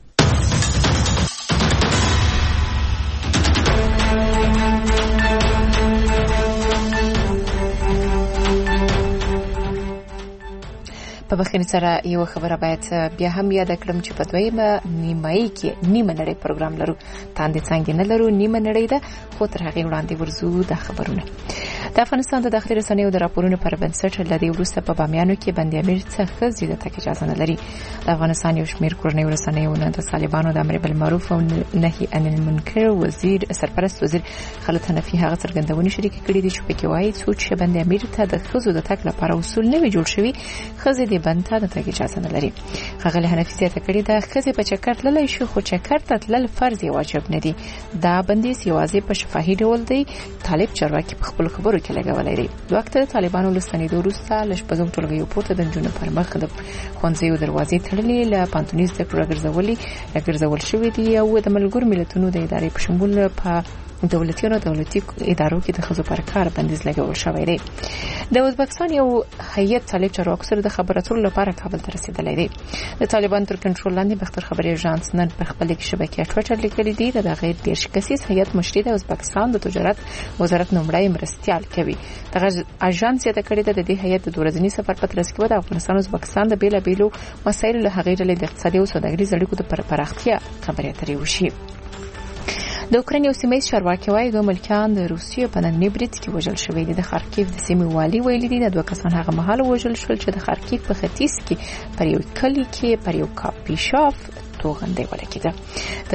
په بخښنې سره یو خبره باید بیا هم یاد کړم چې په دویمه نیمایي کې نیمه نړۍ پروګرام لرو. تاندې څانګې نه لرو، نیمه نړۍ ده، خو تر هغې وړاندې ورځو د خبرونه. د افغانستان د داخلي رسنیو د راپورونو پر بنسټ له دې وروسته په بامیانو کې بند امیر څخه ښځې د تګ اجازه نه لري. د افغانستان یو شمېر کورنیو رسنیو د طالبانو د امر بالمعروف او نهي عن المنکر سرپرست وزیر خالد حنفي هغه څرګندونې شریکې کړې دي چې پکې وایي څوک چې بند امیر ته د ښځو د تګ لپاره اصول نه وي جوړ شوي، ښځې د بند ته د تګ اجازه نه لري. ښاغلي حنفي زیاته کړې ده ښځې په چکر تللی شي، خو چکر ته تلل فرض واجب نه دي. دا بندیز یوازې په شفاهي ډول دی. طالب چارواکي په خپل خبرو کې لګولی دی. د وخت د طالبانو له ستنېدو وروسته له شپږم ټولګیو پورته د نجونو پر مخ د ښوونځیو دروازې تړلې، له پوهنتوني زده کړو راګرځول شوي دي او د ملګرو ملتونو د ادارې په شمول په دولتي ادارو کې د ښځو پر کار بندیز لګول شوی دی. د ازبکستان یو هیئت طالب چارواکو سره د خبرو اترو لپاره کابل ته رسیدلی دی. د طالبانو تر کنټرول لاندې بختر خبري اژانس نن په خپل شبکې ټویټر لیکلي دي د غیر 10 کسیز هیئت مشري د ازبکستان د تجارت وزارت نومړی مرستیال کوي. دغه اژانس یې د کړي د دې هیئت د ورځني سفر په ترڅ کې د افغانستان او ازبکستان د بیلابیلو مسایلو له هغې ډلې د اقتصادي او سوداګریزو اړیکو د پراختیا خبرې اترې وشي. د اوکراین یو سیمه چارواکي وايي دوه ملکیان د روسیې په ننني برید کې وژل شوي دي. د خارکیف د سیمې والي ویلي دي د دوه کسان هغه مهال وژل شول چې د خارکیف په ختیځ کې پر یو کلي کې پر یو کاپي شاپ توغندۍ ولګېده. د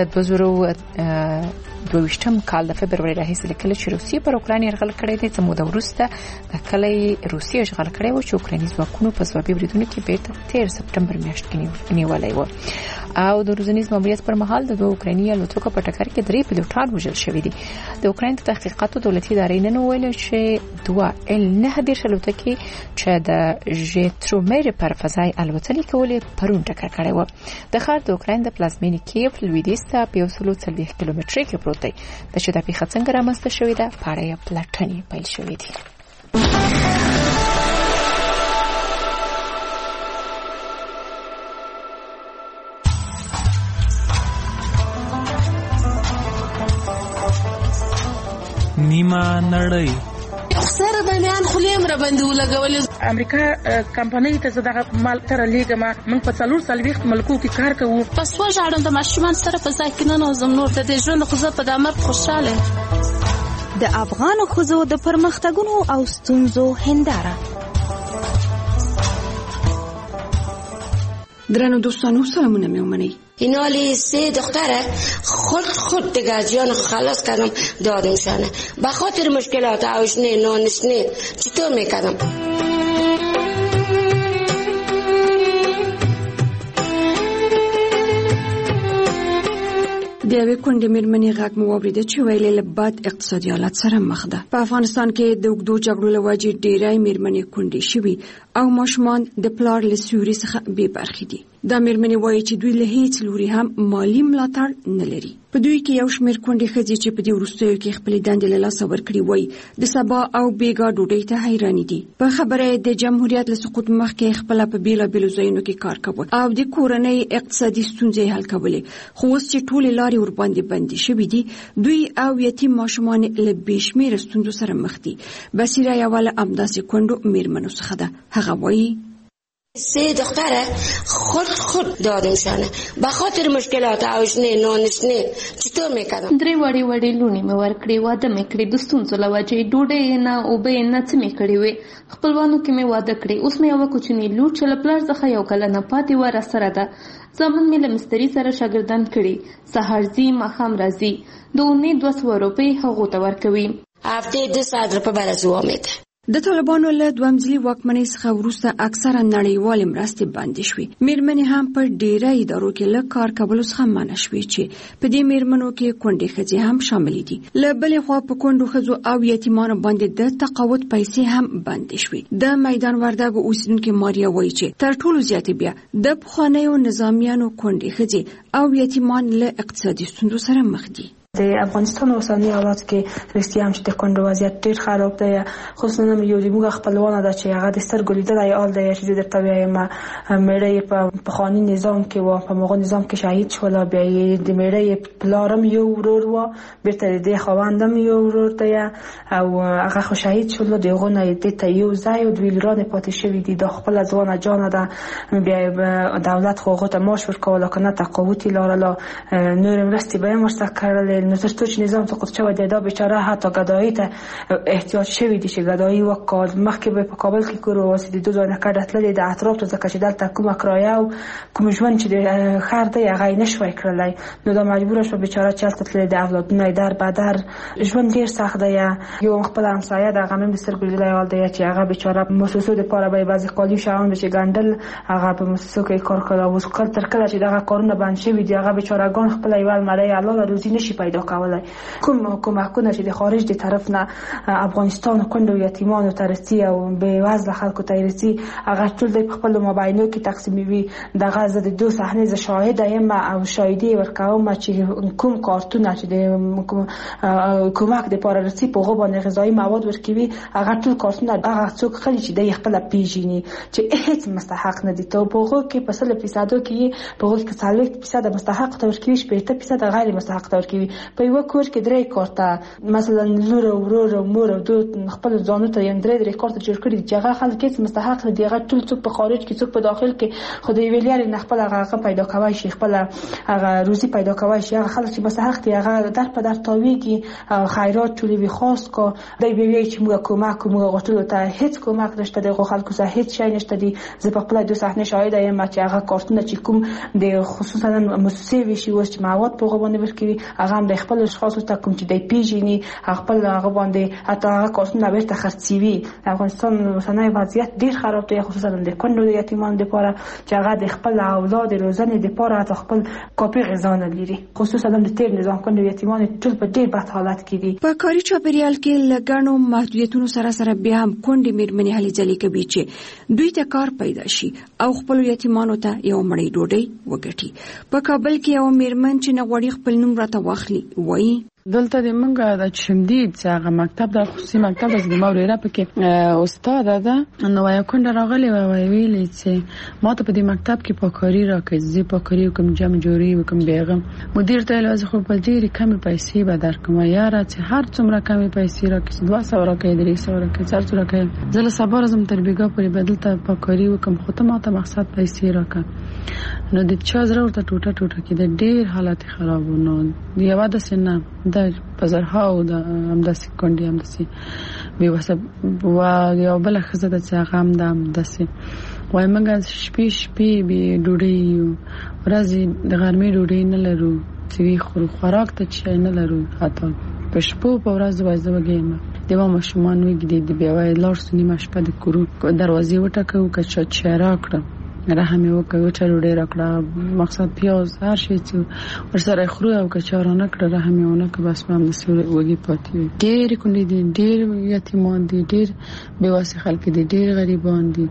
2022 کال د فبروري راهیسې کله چې روسیې پر اوکراین یرغل کړی دی، څه موده وروسته د کلی روسیې اشغال کړی و چې اوکرایني ځواکونو په ځوابي بریدونو کې بیرته 13 سپټمبر میاشت کې نیولی و. او د روزنیز ماموریت پر مهال د دوه اوکرایني الوتکو په ټکر کې 3 پیلوټان وژل شوي دي. د اوکراین د تحقیقاتو دولتي ادارې نن ویل چې 2 الوتکې چې د ژیټرومیر پر فضای الوتنې کولې پرون ټکر کړی و. د ښار د اوکراین د پلازمینې کیف لویدیځ ته په 140 کیلومترۍ کې پروت دی. د چې د پیښه څنګه رامنځته شوې ده په اړه یې پلټنې پیل شوې دي. نیمه نړۍ سره د بیان خلیم را باندې ولګولې. امریکا کمپنۍ ته زداغه مال تر لیګه موږ په 440 ملکو کې کار کوو. پس وژاړم د ماشومان سره په ځای کې نه نوزم نور د دې ژوند خو په دمر خوشاله. د افغان ښځو د پرمختګونو او ستونزو هنداره. درنو دوستانو سلامونه میومنی. اینالی 3 دختره خود دیگه از جان خلاص کردم دادمشانه به خاطر مشکلات آشنه نانشنه چطور میکردم. د یوې کونډې مېرمنې غږ مو واورېده چې ویلې له بد اقتصادي حالت سره مخ ده. په افغانستان کې د اوږدو جګړو له وجې ډېری مېرمنې کونډې شوي او ماشومان د پلار له سیوري څخه بې برخې دي. دا مېرمنې وایي چې دوی له هیڅ لوري هم مالي ملاتړ نه لري. په دوی کې یو شمېر کونډې ښځې چې په دې وروستیو کې خپلې دندې له لاسه ورکړي وایي د سبا او بېګا ډوډۍ ته حیرانې دي. په خبره د جمهوریت له سقوط مخکې خپله په بېلابېلو ځایونو کې کار کوه او د کورنۍ اقتصادي ستونزې حل کولې، خو اوس چې ټولې لارې ورباندې بندې شوي دي، دوی او یتیم ماشومان له بې شمېره ستونزو سره مخ دي. بصیره یوه له همداسې کونډو مېرمنو څخه ده. هغه وایي 3 دختره خود دادمشانه به خاطر مشکلات آشنه نانشنه چطور میکردم. 3 وړې لونې مې ورکړې، واده مې کړې، د ستونزو له وجې ډوډۍ نه اوبه نه څه مې کړې وې. خپلوانو کې مې واده کړې. اوس مې یوه کوچنۍ لور چې له پلار څخه یو کلنه پاتې وه راسره ده. زامن مې له مستري سره شاګردان کړي. سهار ځي ماښام راځي. د اونۍ 200 روپۍ هغو ته ورکوي. هفته 200 روپۍ برای زوا میده. د طالبانو له دوامځلي واکمنۍ څخه وروسته اکثره نړیوالې مرستې بندې شوې. میرمنې هم په ډیری ادارو کې له کار کولو څخه منع شوې چې په دې میرمنو کې کونډې ښځې هم شاملې دي. له بلې خوا په کونډو ښځو او یتیمانو باندې د تقاعد پیسې هم بندې شوې. د میدان وردګو اوسیدونکې ماریا وایي چې تر ټولو زیاتې بیا د پخوانیو نظامیانو کونډې ښځې او یتیمان له اقتصادي ستونزو سره مخ دي. د افغانستان اوسنی حالات کې رښتیا هم چې د کونډو وضعیت ډیر خراب دی، خصوصا یو د موږ خپلوانه ده چې هغه د سترګو لیدلای آل دی چې درته وایم مېړه په پخوانی نظام کې و، په موږ نظام کې شهید شول، بیا د مېړه پلارم یو ورور و، بیرته د خوندم یو ورور دی او هغه خو شهید شول، دغه نه د ته یو ځای او د ویلران پاتې شوی دي. د خپل ځوانه جان ده، بیا دولت خو هغه ته معاش ورکول کنه تقاوت لاره نور مرستې به مرسته کړل. نو تر څو چې نظام سقوط شوی دی دا بیچاره حتی ګدایي ته احتیاج شوی دی چې ګدایي وکړ. مخکې به په کابل کې کورو واسي د 2 ځای کډتلې د اطراف ته ځکه چې دلته کومه کرایه او کوم ژوند چې د خیر دی هغه نشوي کړلای، نو دا مجبور شو بیچاره چلته تللی د اولادونه در بدر ژوند ډیر سخت دی. یو خپل همسایه د غمم د سترګو لیدلای دی چې هغه بیچاره موسسو د پاره به بعضی قالی شاون چې ګندل هغه په موسسو کې کار کړو او کله تر کله چې دغه کارونه باندې شوی دی هغه بیچاره ګان خپل ایوال مړی الله روزي نشي پیدا کولای. کوم حکومتونه چې د خارج د طرف نه افغانستان کونډو یتیمانو ترسي او به وزله خلکو ترسي هغه ټول د خپل مابینو کې تقسیموي. دغه زه د 2 صحنه ز شاهد یم او شاهدي ورکوم چې کوم کارتونه چې د کومک د پارارسي په غو باندې غذایی مواد ورکوي هغه ټول کارتونه هغه څوک خلی چې د خپل پیژني چې هیڅ مستحق نه دي. ته په غو کې په 100% کې په غو کې 40% مستحق تور کوي، 80% غیر مستحق تور کوي. په یو کور کې 3 کارته مثلا لور او ورور او مور او دوه خپل ځانو ته یې 3 کارته جوړ کړی چې هغه خلک هیڅ مستحق نه دي. هغه ټول څوک په خارج کې څوک په داخل کې خدای ویلیر نه خپل هغه پیدا کوي شي، خپل هغه روزي پیدا کوي شي. هغه خلک چې مستحق دي هغه در په در تاویږي خیرات ټولې وی خاص کو دای وی چې موږ کومک غوښتلو ته هیڅ کومک نشته د خلکو سره هیڅ شي نشته دي. زه په خپل 2 صحنه شاهد یم چې هغه کارتونه چې کوم د خصوصا مؤسسې وی شي چې مواد په غوونه ورکوي هغه هم د خپل اشخاصو ته کوم چې د پیژني خپل هغه باندې حتی هغه کارتونه بیرته خرڅوي. افغانستان اوسنی وضعیت ډیر خراب دی، خصوصا د کونډو یتیمانو لپاره چې هغه د خپل اولاد روزنې لپاره حتی خپل کاپي غذا نه لري. خصوصا د تیر نظام کونډو یتیمان ټول په ډیر بد حالت کې دي. په کاري چاپیریال کې لګڼو محدودیتونو سره بیا هم کونډې میرمنې هلې ځلې کوي چې دوی ته کار پیدا شي او خپل یتیمانو ته یو مړی ډوډۍ وګټي. په کابل کې یو میرمن چې نه غوړي خپل نوم راته واخلي وایي دلته د منګه د چمدید څنګه مکتب د خصوصي مکتب د موريره پکې استاد ده نو وای کونډه راغلی وای ویلې چې ما ته په دې مکتب کې پاکاری راکې زی پاکاری کوم جمع جوړي وکم بیغم مدیر ته لازم خو په ډېری کم پیسې به درکوم یاره چې هر څومره کم پیسې راکې 200 راکې 300 راکې 400 راکې زله صبر زم تر بیګا پرې بدل ته پاکاری وکم خو ته ما ته مقصد پیسې راکې نو د چا زره ورته ټوټه کې د ډېر حالت خرابونه دی واده سنه د بازارها او د همداسې کونډې همداسې بې وسه یو بله ښځه ده چې هغه هم همداسې وایي موږ شپې بې ډوډۍ یو ورځې د غرمې ډوډۍ نه لرو چې وي خورو خوراک ته شی نه لرو حتی په شپو په ورځ وایي وږیم د ما ماشومان وږي دي بیا وایي لاړ سو نیمه شپه د کورو دروازې وټکوو که چای راکړه رحم یې وکړ چې ډوډۍ راکړه مقصد پیاز هر شي چې ورسره خورو او که چاره نه کړه رحم یې ونه کړ بس ما مسؤل وږي پاتې ډېر کونډې دي ډېر یتیمان دي ډېر بې واسه خلک دي ډېر غریبان دي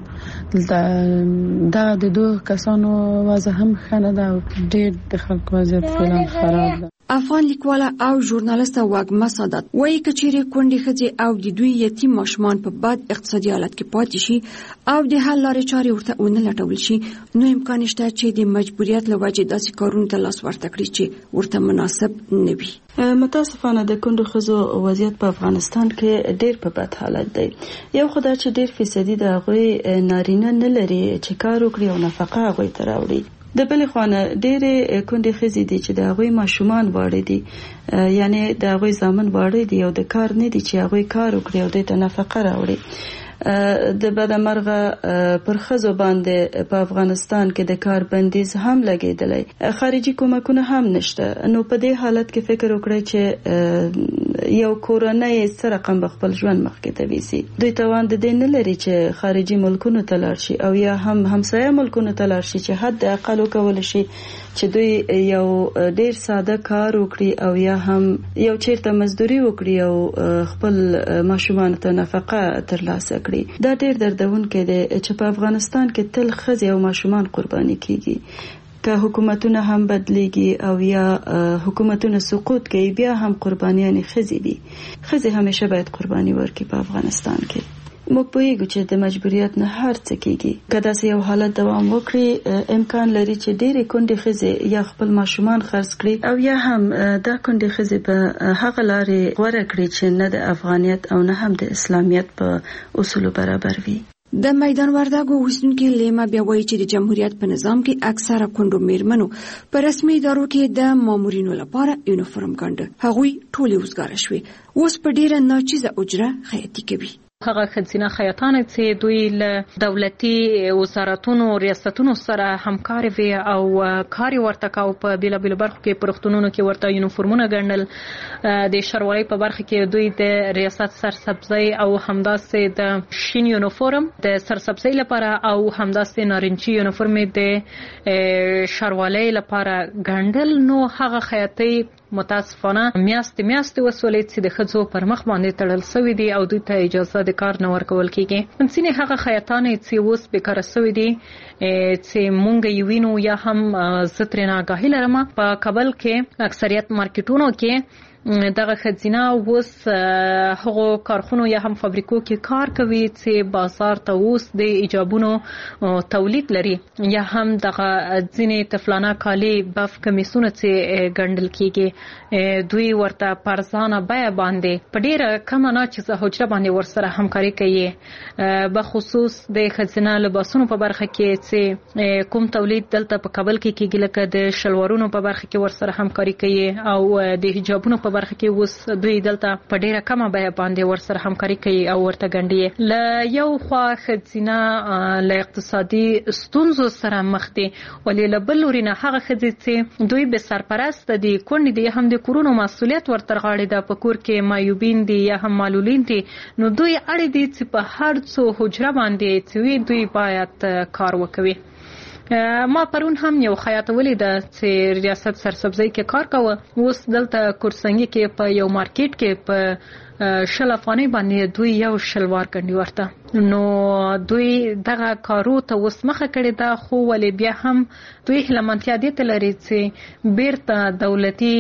دا د دوه کسانو وضع هم ښه نه ده ډېر د خلکو وضعیت فعلا خراب ده. افغان لیکواله او ژورنالیسته واګما سادات وایي کچېرې کونډې ښځې او د دوی یتیم ماشومان په بد اقتصادي حالت کې پاتې شي او د حل لارې چارې ورته ونه لټول شي نو امکان شته چې د مجبوریت له وجې داسې کارونو ته لاس ورته کړي چې ورته مناسب نه وي. متاسفانه د کونډو ښځو وضعیت په افغانستان کې ډېر په بد حالت دی. یو خو دا چې ډېر فیصدي د هغوی نارینه نه لري چې کار وکړي او نفقه هغوی ته راوړي. د بلې خوانه ډېرې کونډې ښځې دي چې د هغوی ماشومان واړه دي یعنی د هغوی زامن واړه دي او د کار نه دي چې هغوی کار وکړي او د ته نفقه راوړي. د بدمرغه پر ښځو باندې په افغانستان کې د کار بندیز هم لګیدلی، خارجي کومکونه هم نشته. نو په دې حالت کې فکر وکړئ چې یو کورنۍ څه رقم به خپل ژوند مخکې ته ویسي. دوی توان د دې نه لري چې خارجي ملکونو ته لاړ شي او یا هم همسایه ملکونو ته لاړ شي چې حد اقل وکول شي چې دوی یو ډیر ساده کار وکړي او یا هم یو چیرته مزدوري وکړي او خپل ماشومان ته نفقه ترلاسه کړي. دا ډیر دردونکی دی چې په افغانستان کې تل ښځې او ماشومان قرباني کیږي. که حکومتونه هم بدلیږي او یا حکومتونه سقوط کوي بیا هم قربانیان ښځې دي. ښځې همیشه باید قرباني ورکړي په افغانستان کې. موږ پوهیږو چې د مجبوریت نه هر څه کیږي. که داسې یو حالت دوام وکړي امکان لري چې ډېرې کونډې ښځې یا خپل ماشومان خرڅ کړي او یا هم دا کونډې ښځې په هغه لارې غوره کړي چې نه د افغانیت او نه هم د اسلامیت په اصولو برابر وي. د میدان وردګو اوسیدونکي لیما بیا وایي چې د جمهوریت په نظام کې اکثره کونډو میرمنو په رسمي ادارو کې د مامورینو لپاره یونیفورم ګنډه. هغوی ټولې وزګاره شوې، اوس په ډیره ناچیزه اجره خیاطي کوي. هغه ښځینه خیاطانې چې دوی له دولتي وزارتونو ریاستونو سره همکاري وي او کار ورته کاوه په بیلابیلو برخو کې په روغتونونو کې ورته یونیفورمونه ګنډل. د ښاروالۍ په برخه کې دوی د ریاست سرسبزۍ او همداسې د شین یونیفورم د سرسبزۍ لپاره او همداسې نارنجي یونیفورم د ښاروالۍ لپاره ګنډل. نو هغه خیاطۍ متاسفانه میاشتې وسولې چې د ښځو پر مخ باندې تړل شوی دي او دوی ته اجازه د کار نه ورکول کیږي. ځینې هغه خیاطانې چې اوس بیکاره شوي دي چې مونږ یې وینو یا هم زه ترې آګاهي لرم په کابل کې اکثریت مارکیټونو کې دغه ښځینه اوس هغو کارخونو یا هم فابریکو کې کار کوي چې بازار ته اوس د ایجابونو تولید لري یا هم دغه ځینې طفلانه کالي بف کمیسونه چې ګنډل کیږي دوی ورته په ارزانه بیه باندې په ډیره کمه ناچیزه حجره باندې ورسره همکاري کوي. بخصوص د ښځینه لباسونو په برخه کې چې کوم تولید دلته په کابل کې کیږي لکه د شلوارونو په برخه کې ورسره همکاري کوي او د حجابونو په برخه کې اوس دوی دلته په ډیره کمه بیه باندې ورسره همکاري کوي او ورته ګنډي. له یو خوا ښځینه له اقتصادي ستونزو سره مخ دي ولې له بل لوري نه هغه ښځې چې دوی به سرپرسته دي کونډې دي هم د کورونو مسؤلیت ورته غاړې ده په کور کې معیوبین دي یا هم معلولین دي. نو دوی اړ دي چې په هر څو حجره باندې چې دوی باید کار وکوي. ما پرون هم یو خیاط ولیده چې ریاست سرسبزۍ کې کار کوه. اوس دلته کورسنګي کې په یو مارکیټ کې په 100 افغانۍ باندې دوی یو شلوار ګنډي ورته. نو دوی دغه کارو ته اوس مخه کړې ده خو ولې بیا هم دوی هیلمنتیا دې ته لري چې بیرته دولتي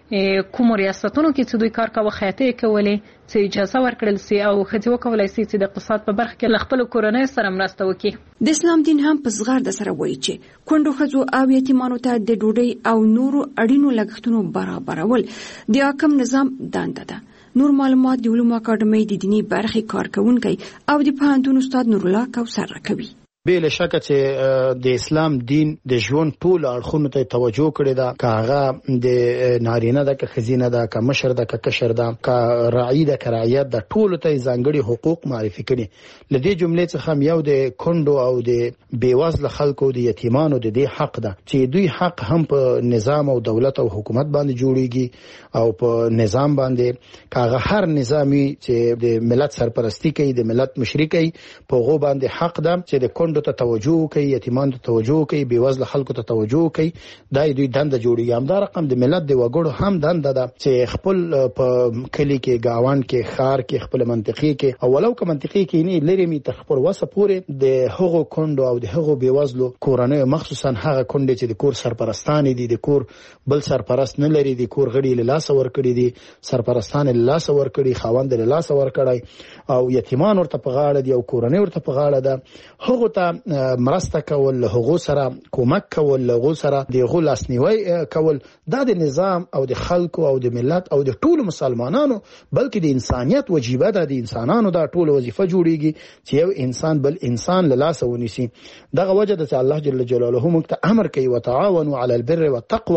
کوم ریاستونو کې چې دوی کار کوي خیاطۍ کولې چې اجازه ورکړل سي او ښځې وکولای سي چې د اقتصاد په برخه کې له خپل کورنۍ سره مرسته وکړي. د اسلام دین هم په زغرده سره وایي چې کونډو ښځو او یتیمانو ته د ډوډۍ او نورو اړینو لګښتونو برابرول د حاکم نظام دنده ده. نور معلومات د علومو اکاډمۍ د دیني برخې کارکونکی او د پوهنتون استاد نورالله کوثر راکوي. بل شکه چې د اسلام دین د ژوند ټول اړخونو ته توجه کړې ده، که هغه د نارینه ده که ښځینه ده که مشر ده که کشر ده که راعي ده که رعیت ده ټولو ته ځانګړي حقوق معرفي کړي. له دې جملې څخه یو د کونډو او د بیوزله خلکو د یتیمانو د دې حق ده چې دوی حق هم په نظام او دولت او حکومت باندې جوړیږي او په نظام باندې که هغه هر نظامي چې د ملت سرپرستی کوي د ملت مشري کوي په هغو باندې حق ده چې د کونډو ته توجه کوي، یتیمانو ته توجه کوي، بیوزله خلکو ته توجه کوي. دا دوی دنده جوړیږي. همدا رقم د ملت د وګړو هم دنده ده چې خپل په کلی کې گاوان کې ښار کې خپل منطقې کې او ولو که منطقې کې نه لري می تخبر وسه پورې د هغو کونډو او د هغو بیوزلو کورنۍ مخصوصا هغه کونډې چې د کور سرپرستان دي د کور بل سرپرست نه لري د کور غړي له لاس ور کړی دي سرپرستان له لاس ور کړی خاوند له لاس ور کړی او یتیمان ورته په غاړه دي او کورنۍ ورته په غاړه ده. هغه ته مرسته کول، هغه سره کومک کول، هغه سره د غلاسنیوي کول دا د نظام او د خلکو او د ملت او د ټولو مسلمانانو بلکې د انسانيت وجیبه ده. د انسانانو دا ټول وظیفه جوړیږي چې یو انسان بل انسان له لاس ونیسي. دغه وجه ده چې الله جل جلاله موږ ته امر کوي وتعاونوا على البر والتقوى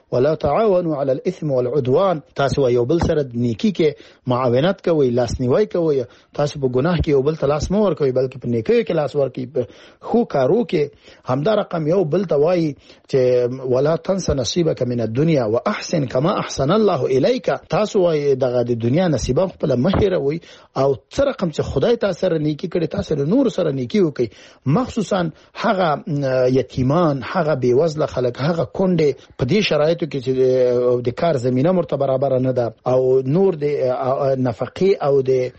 ولا تعاونوا على الاثم والعدوان، تاسو یو بل سره نیکی کې معاونت کوئ، لاسنیوي کوئ، تاسو په ګناه کې یو بل ته لاس مو ورکوئ بلکې په نیکۍ کې لاس ورکوئ، په خو کارو کې. همدا رقم یو بل ته وایي چې ولا تنس نصیبک من الدنيا واحسن كما احسن الله الیک، تاسو وایي دغه د دنیا نصیب خپل مهیروي او څه رقم چې خدای تاسو سره نیکی کړي تاسو نور سره نیکی وکړي، مخصوصا هغه یتیمان، هغه بیوزله خلک، هغه کونډې په دې شرایطو کې چې د کار زمينه مرته برابر نه ده او نور د نفقې او د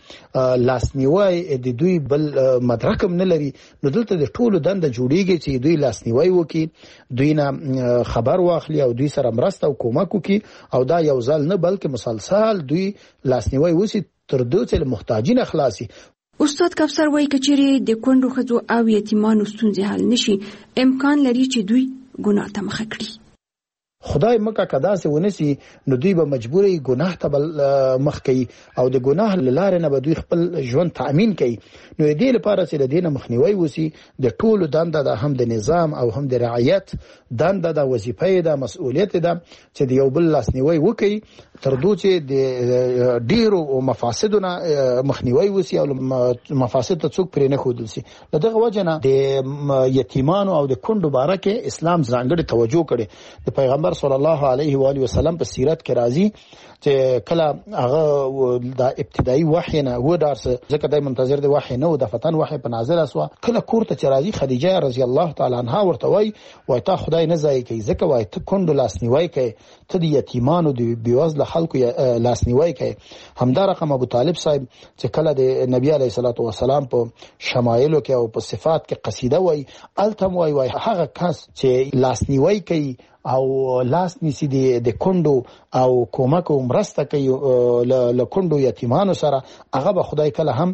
لاسنیوي د دوی بل مدرکم نه لري، نو دلته د ټولو دنده جوړیږي چې دوی لاسنیوي وکړي، دوی نه خبر واخلي او دوی سره مرسته او کومک وکړي، او دا یو ځل نه بلکې مسلسل دوی لاسنیوي وسی تر دې چې محتاجین خلاصي. استاد کفسر وایي کچېرې د کونډو ښځو او یتیمانو ستونزې حل نشي، امکان لري چې دوی ګناه ته مخه کړي. خدای مکه کدا سه ونسی نو دوی به مجبوري ګناه ته مخ کوي او د ګناه لاره نه به دوی خپل ژوند تأمین کوي. نو دې لپاره چې د دینه مخنیوي وسی د ټولو دنده د هم د نظام او هم د رعایت دنده د وظیفه د مسؤلیت ده چې د یو بل لاسنیوي وکړي تر دوی چې د ډیرو مفاسدونه مخنیوي وسی او مفاسد ته څوک پرې نه خودل سي. دغه وجنه د یتیمانو او د کونډو بارکه اسلام ځانګړي توجه کړي. د پیغمبر صلی الله علیه و آله وسلم په سیرت کې راځي چې کله هغه د ابتدایي وحی نه و درس ځکه د منتظر د وحی نه و د فتن وحی په نازل اسوا، کله کوړه چې راځي خدیجه رضی الله تعالی عنها ورته وای تا خدای نه ځای کوي ځکه وای ته کونډو لاسنیوي کوي، ته د یتیمانو د بیوزله خلکو لاسنیوي کوي. همدا رقم ابو طالب صاحب چې کله د نبی علیه الصلاۃ والسلام په شمایلو کې او په صفات کې قصیده وای التم وای هغه کس چې لاسنیوي کوي او لاس نیسی د کندو او کومک او مرسته کوي له کندو یتیمانو سره، هغه به خدای کله هم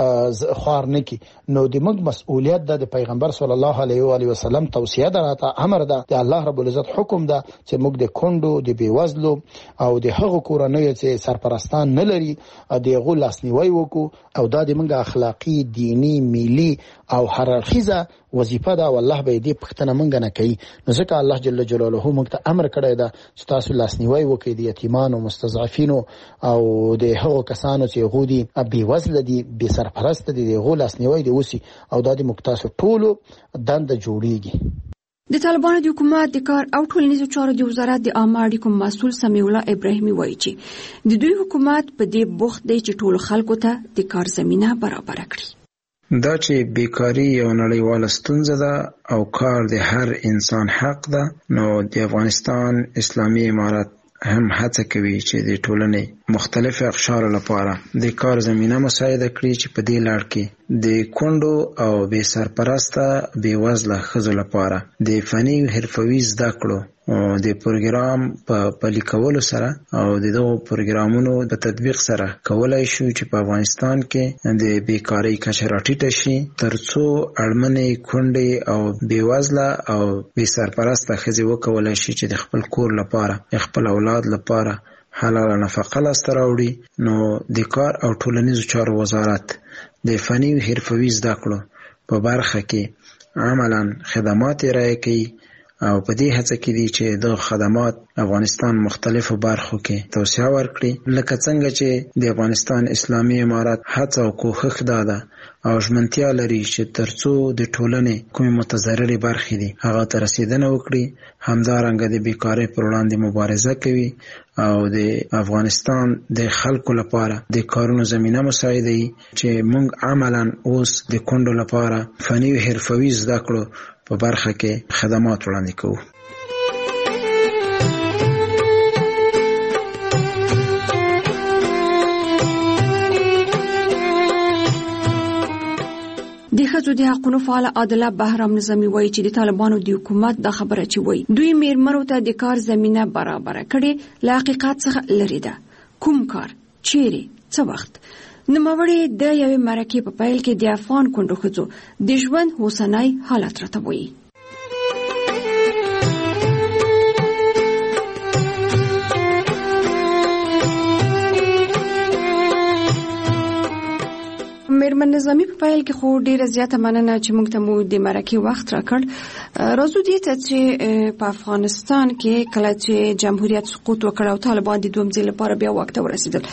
خوار نه کی. نو د موږ مسؤلیت ده، د پیغمبر صلی الله علیه و آله وسلم توصیه ده، راته امر ده، د الله رب العزت حکم ده چې موږ د کندو د بیوزلو او د هغو کورنیو چې سرپرستان نه لري د هغو لاسنیوي وکړو، او دا د موږ اخلاقی، دینی، ملی او هررخیزه وظیفه ده، والله به دې پښتنه مونږ نه کوي. نو ځکه الله جل جلاله موږ ته امر کړی ده چې تاسو لاسنیوي وکړئ د یتیمانو، مستضعفینو او د هغو کسانو چې هغوی دي بېوزله دي، بې سرپرسته دي، د هغو لاسنیوي دې وسي، او دا د موږ تاسو ټولو دنده جوړیږي. د طالبانو د حکومت د کار او ټولنیزو چارو د وزارت د عامه اړیکو مسؤل سمیع الله ابراهیمي وایي چې د دوی حکومت په دې بوخت دی چې ټولو خلکو ته د کار زمینه برابر کړي. دا چې بیکاری یو نړیواله ستونزه ده او کار د هر انسان حق ده، نو د افغانستان اسلامي امارت هم هڅه کوي چې د ټولنې مختلف اقشار لپاره د کار زمینه مساعده کړي چې په دې لړ کې د کونډو او بې سرپرسته بې وزله ښځو لپاره د فني او حرفوي زده کړو او د پروګرام په پلي کولو سره او د دغو پروګرامونو په تطبیق سره کولای شو چې په افغانستان کې د بیکاری کچه راټیټه شي، ترڅو اړمنې کونډې او بې وزله او بې سرپرسته ښځې وکولای شي چې د خپل کور لپاره، خپل اولاد لپاره حلاله نفقه لاسته راوړي. نو د کار او ټولنیزو چارو وزارت د فني او حرفوي زده کړو په برخه کې عملاً خدمات ارائه کوي او په دې هڅه کې دي چې د خدمات افغانستان مختلفو برخو کې توسعه ورکړي، لکه څنګه چې د افغانستان اسلامي امارت هڅه او کوښښ ده او ژمنتیا لري چې ترڅو د ټولنې کومې متضررې برخې دي هغه ته رسیدنه وکړي. همدارنګه د بیکارۍ پر وړاندې مبارزه کوي او د افغانستان د خلکو لپاره د کارونو زمینه مساعدوي چې موږ عملاً اوس د کونډو لپاره فني او حرفوي زده کړو په برخه کې خدمات وړاندې کوو. د ښځو د حقونو فعال عادله بهرام نظامي وایي چې د طالبانو د حکومت دا خبره چې وایي دوی میرمنو ته د کار زمینه برابره کړي له حقیقت څخه لري ده. کوم کار، چیرې، څه وخت؟ نوموړی د یوې مرکې په پیل کې د افغان کونډو ښځو د ژوند اوسنی حالت راته وایي. میرمن نظامی په پیل کې خو ډیره زیاته مننه چې موږ ته مو د مرکې وخت راکړ. راځو دې ته چې په افغانستان کې کله چې جمهوریت سقوط وکړ او طالبان د دوم ځل لپاره بیا واک ته ورسېدل،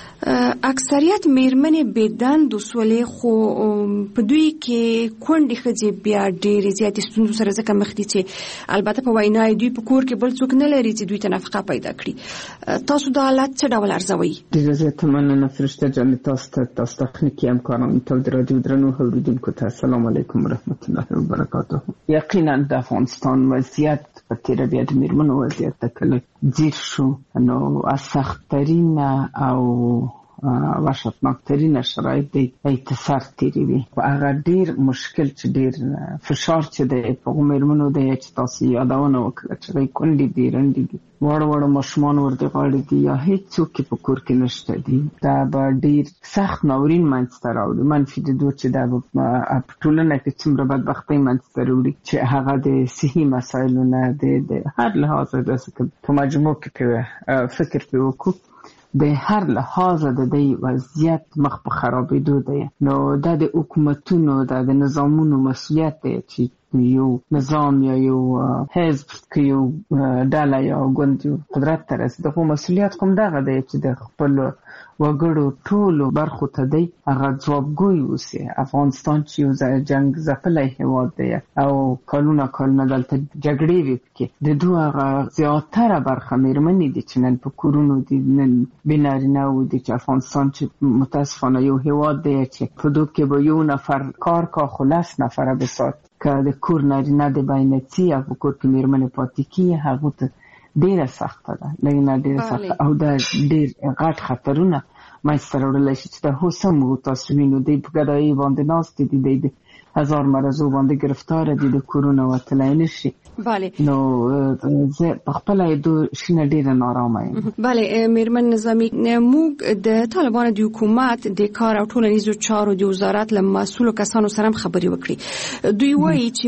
اکثریت میرمنې بيدند وسولې، خو په دوی کې کونډې ښځې بیا ډېرې زیاتې ستونزو سره ځکه مخ دي چې البته په وینا دوی په کور کې بل څوک نه لري چې دوی ته نفقه پیدا کړي. تاسو دا حالت څه ډول ارزوئ؟ ډېره زیاته مننه فرشته جان، تاسو تخنیکي همکارانو ته د رادیو درنو اوریدونکو ته السلام علیکم ورحمت الله وبرکاته. یقینا د افغانستان وضعیت په تیر بیا د میرمنو وضعیت ته کله ځیر شو، نو از سخت‌ترین او وحشتناکترین شرایط دی اتصال تیری وي. هغه ډیر مشکل چې ډیر فشار چې دی په میرمنو دی چې تاسو یادونه وکړه چې کونډې دي، رنډې دي، وړ ماشومان ورته غاړې دي یا هیڅ څوک په کور کې نشته دي، دا به ډیر سخت ناورین منځته راوړي. منفي د دوه چې دا په ټولنه کې څومره بدبختۍ منځته راوړي چې هغه د صحي مسایلو نه د هر لحاظ داسې په مجموع کې فکر پې وکړو، د هر لحاظ د دې وضعیت مخ په خرابېدو دی. نو دا د حکومتونو د نظامونو مسؤلیت دی چې یو نظام یا یو حزب که یو ډله یا ګوند قدرت ته رسي، دغه مسؤلیت کوم دغه دی چې د خپل وګړو ټولو برخو ته دی هغه ځوابګوی اوسي. افغانستان چې یو جنګ ځپلی هېواد دی او کلونه دلته جګړې وي، پکې د دوی هغه زیاتره برخه میرمنې دي چې نن په کورونو دي، نن بې نارینه‌و دي. چې افغانستان چې متاسفانه یو هېواد دی چې په دوی کې به یو نفر کار کا خو 10 نفره بسات که د کور نارینه د باینڅي او په کور کې میرمنې پاتې کیږي، هغو ته ډیره سخته ده، لږ ډیره سخته او دا ډیر غټ خطرونه منځته راوړلی شي چې د هوسم تاسو وینو دی په ګدایي باندې ناست دي، د هزار مرضو باندې گرفتار دي، د کورونه وتلی نشي. بله، نو زه په خپله یې دو شینه ډیره نارامه یم. بله میرمن نظامی، موږ د طالبانو د حکومت د کار او ټولنیزو چارو د وزارت له مسؤلو کسانو سره هم خبرې وکړي. دوی وایي چې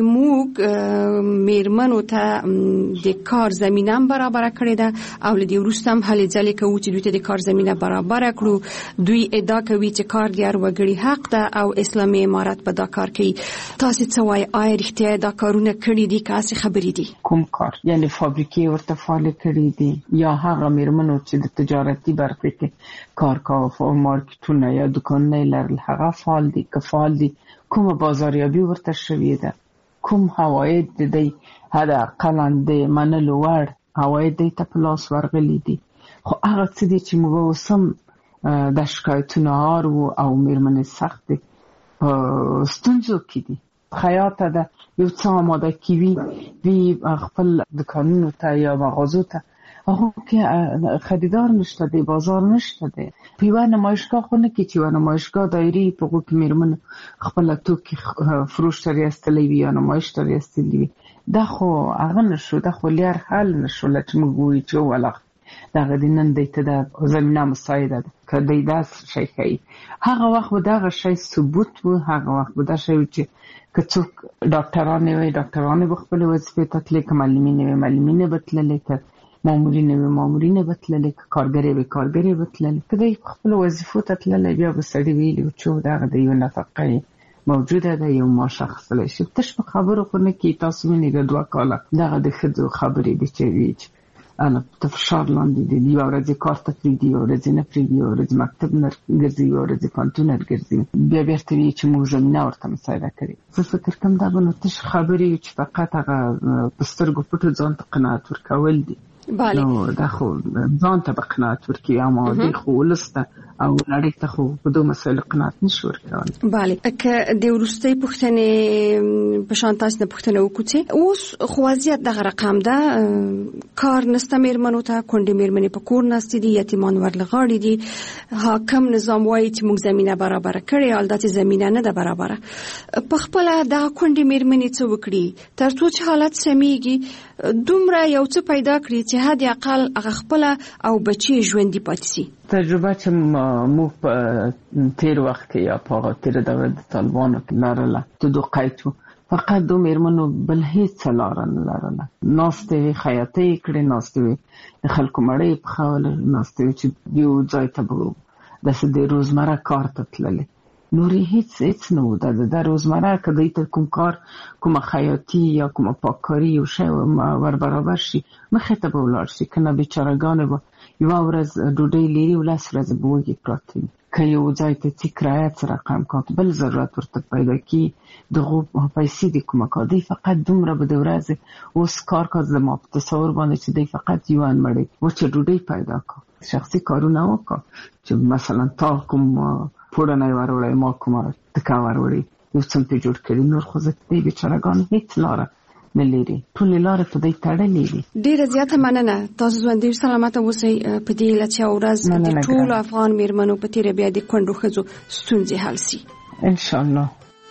موږ میرمنو ته د کار زمینه هم برابره کړې ده او له دې وروسته هم هلې ځلې کوو چې دوی ته د کار زمینه برابره کړو. دوی ادعا کوي چې کار د هر وګړي حق ده او اسلامي امارت په دا کار کوي. تاسو څه وایي؟ آیا رښتیا دا کارونه کړي دي که هسې خبرې دي؟ کوم کار؟ یعنی فابریکې ورته فعالې کړي دي یا هغه میرمنو چې د تجارتي برخې کې کار کاوه، مارکیټونه یا دوکانونه یې لرل، هغه فعال دي که فعال دي؟ کومه بازاریابي ورته شوې ده؟ کوم عواید د دې حداقل د منلو وړ عواید دې ته په لاس ورغلي دي؟ خو هغه څه دي چې موږ اوس هم د شکایتونه اورو او میرمنې سخت دي په ستونزو کې دي. خیاطه ده یو څه آماده کیوي وی خپل دکانونو ته یا مغازو ته، هغه کې خریدار نشته دی، بازار نشته دی. په یوه نمایشګاه خو نه کې چې یوه نمایشګاه دایري په هغو کې میرمنو خپله توکي فروش ته ریستلی وي یا نمایش ته ریستلی وي. دا خو هغه نشو، دا خو لیر حل نشوله چې موږ ووایو چې ولغ دغه د نن دی ته د زمینه مساعده ده که دی داسې شی ښایي. هغه وخت به دغه شی ثبوت و، هغه وخت به دا شی و چې که څوک ډاکټرانې وی ډاکټرانې به خپلې وظیفې ته تللی، که معلمینې وی معلمینې به تللی، که مامورینې وی مامورینې به تللی، که کارګرې وی کارګرې به تللی. که دی په خپلو وظیفو ته تللی بیا به سړي ویلي و چې دغه د یو نفقه موجوده ده، یو معاش اخیستلی شي. تش په خبرو خو نه کېږي. تاسو وینئ د 2 کاله دغه د ښځو خبرې دي چې وي چې ته فشار لاندې دي، یوه ورځ یې کار ته پرېږدي، یوه ورځ یې نه پرېږدي، یوه ورځ مکتب نه ګرځي، یوه ورځ یې پوهنتون نه ګرځي، بیا بېرته وایي چې موږ زمینه ورته مساعده کړې. زه فکر کوم دا به نو تش خبرې چې فقط هغه په سترګو پټو ځان ته قناعت ورکول دي. نو دا خو ځان ته به قناعت ورکوي، اما دی خو ولس ته او نړۍ ته خو په دو مسایلو قناعت نشي ورکولی. بله، که د وروستۍ پوښتنې په شان تاسو نه پوښتنه وکړو چې اوس خو وضعیت دغه رقم ده، کار نسته میرمنو ته، کونډې میرمنې په کور ناستې دي، یتیمان ورلغاړي دي. حاکم نظام وایي چې موږ زمینه برابره کړې، حال چې زمینه نه ده برابره. په خپله دغه کونډې میرمنې څه وکړي تر څو چې حالت سمیږي، دومره یو څه پیدا کړي چې حد اقل هغه خپله او بچي ژوندي پاتې شي؟ تجربه چې موږ په تیر وخت کې یا په تیر دوره د طالبانو کې لرله د دو قید و، فقط دو میرمنو بل هیڅ لاره نه لرله. ناستې وې خیاطۍ یې کړې، ناستې وې د خلکو مړۍ پخولې، ناستې وې چې یو ځای ته به داسې د روزمره کار ته تللې. نورې هیڅ نه و. د روزمره که دوی ته کوم کار، کومه خیاطي یا کومه پاککاري یو شی ور برابر شي، مخې ته به ولاړ شي. که نه بیچارهګانې به یوه ورځ ډوډۍ لري، 10 ورځې به وږې پراته وي. که یو ځای ته ځي کرایه څه رقم کاک بل ضرورت ورته پیدا کي، دغو پیسې د کومه کا دی فقط دومره به د ورځې اوس کار کا زما په تصور باندې چې دی فقط یو انمړی وچه ډوډۍ پیدا کا، شخصي کارونه وکړه چې مثلا تا کوم پوړنی وروړی، ما کومه تکه وروړی، یو څه پې جوړ کړي، نور خو زه دی بیچارهګان هیڅ لاره نه لري، ټولې لارې په دی تړلې دي. ډېره زیاته مننه. تاسو ژوندي سلامته اوسئ. په دې هیله چې ورځ د ټولو افغان میرمنو په تېره بیا د کونډو ښځو ستونزې حل شي انشاءالله.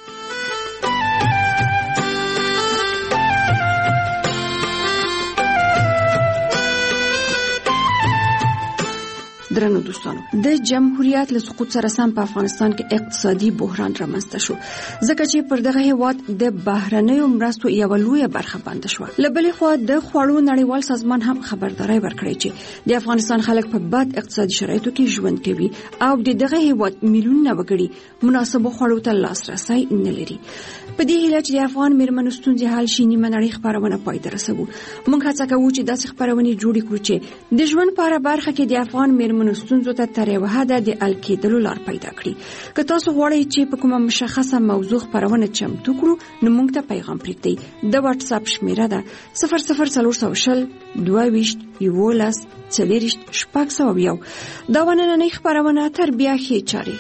درنو دوستانو، د جمهوریت له سقوط سره سم په افغانستان کې اقتصادي بحران رامنځته شو، ځکه چې پر دغه هیواد د بهرنیو مرستو یوه لویه برخه بنده شوه. له بلې خوا د خوړو نړیوال سازمان هم خبرداری ورکړی چې د افغانستان خلک په بد اقتصادي شرایطو کې ژوند کوي او دغه هیواد میلیونونه وګړي مناسبو خوړو ته لاسرسی نه لري. په دې هیله چې د افغان میرمنو ستونزې حل شي، نیمه نړۍ خپرونه پای ته رسوو. موږ هڅه کوو چې داسې خپرونې جوړې کړو چې د ژوند په هره برخه کې د افغان میرمنو ستونزو ته تر یوه حده د حل کېدلو لار پیدا کړي. که تاسو غواړئ چې په کومه مشخصه موضوع خپرونه چمتو کړو، نو موږ ته پیغام پرېږدئ. د واټساپ شمیره ده 00420 22 11 40 601. دا نننۍ خپرونه تر بیا ښې چارې.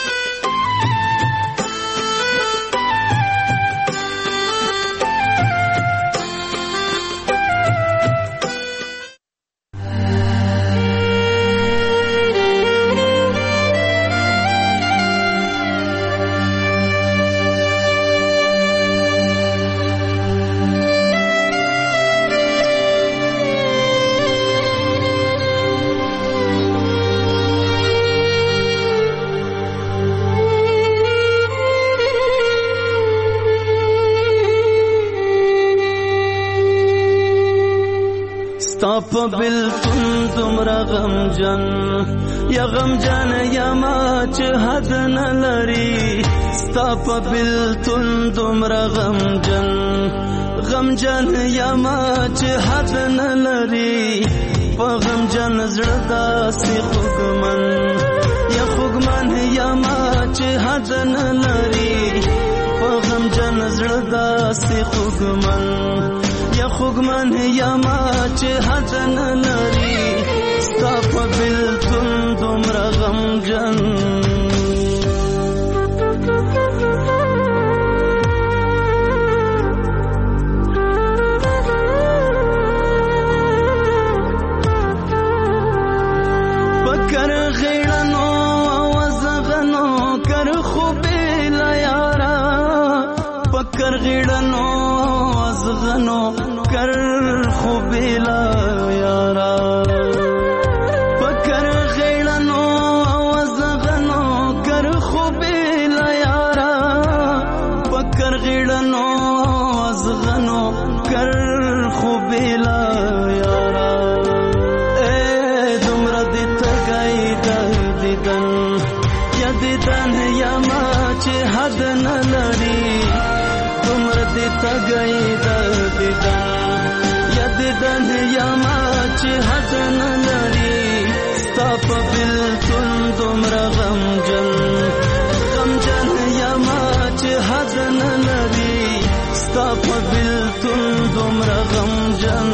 په بلتون دومره غمجن یا غمجن یا ما چې حد نه لري، ستا په بلتون دومره غمجن یا ما چې حد نه لري، په غمجن زړه داسې خوږمن یا ما چې حد نه لري، په غمجن زړه داسې خوږمن یا ما چې حد نه لري، ستا په بلتون دومره غمجن. پکر غیړنو وزغنو کر خوبې لا یارا، پکر غیړنو وزغنو کر خوبې لا یارا، پکر غیړنو وزغنو کر خوبې لا یارا، پکر غیړنو وزغنو کر خوبې لا یارا. اے دومره دې تګای د دیدن یا ما چې حد نه لري، دومره دې تګای د دیدن یا ما چې حد نه لري، ستا په بلتون دومره غمجن یا ما چې حد نه لري، ستا په بلتون دومره غمجن.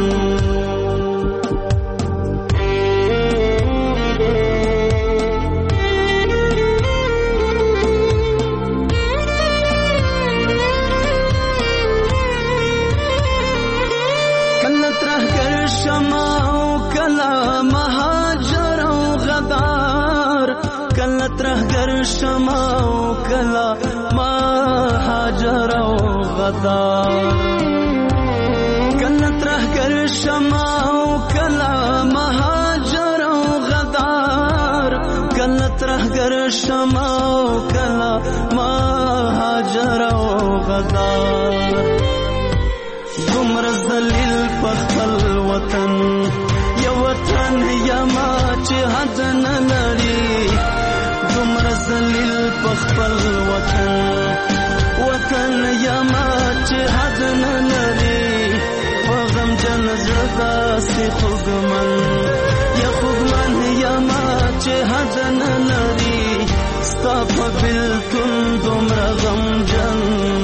ترهګر شمع او کلا مهاجر او غدار، کله ترهګر شمع او کلا مهاجر او غدار، کله ترهګر شمع او کلا مهاجر او غدار. دومره ذلیل په خپل وطن یا وطن یا ما چې حد نه لري، دومره ذلیل پخپل وطن یما چې حد نه لري په غم جن زړه داسې خوږمن یما چې حد نه لري ستا په بېلتون دومره غمجن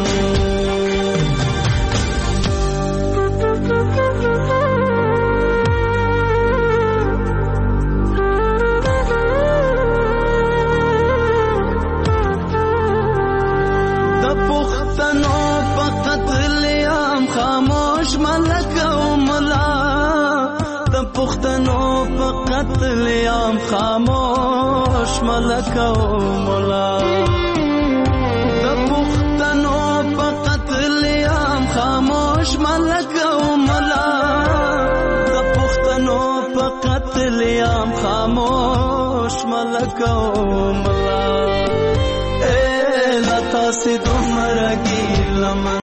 پختنو په قتل عام خاموش ملک او مولا د پختنو په قتل عام خاموش ملک او مولا د پختنو په قتل عام خاموش ملک او مولا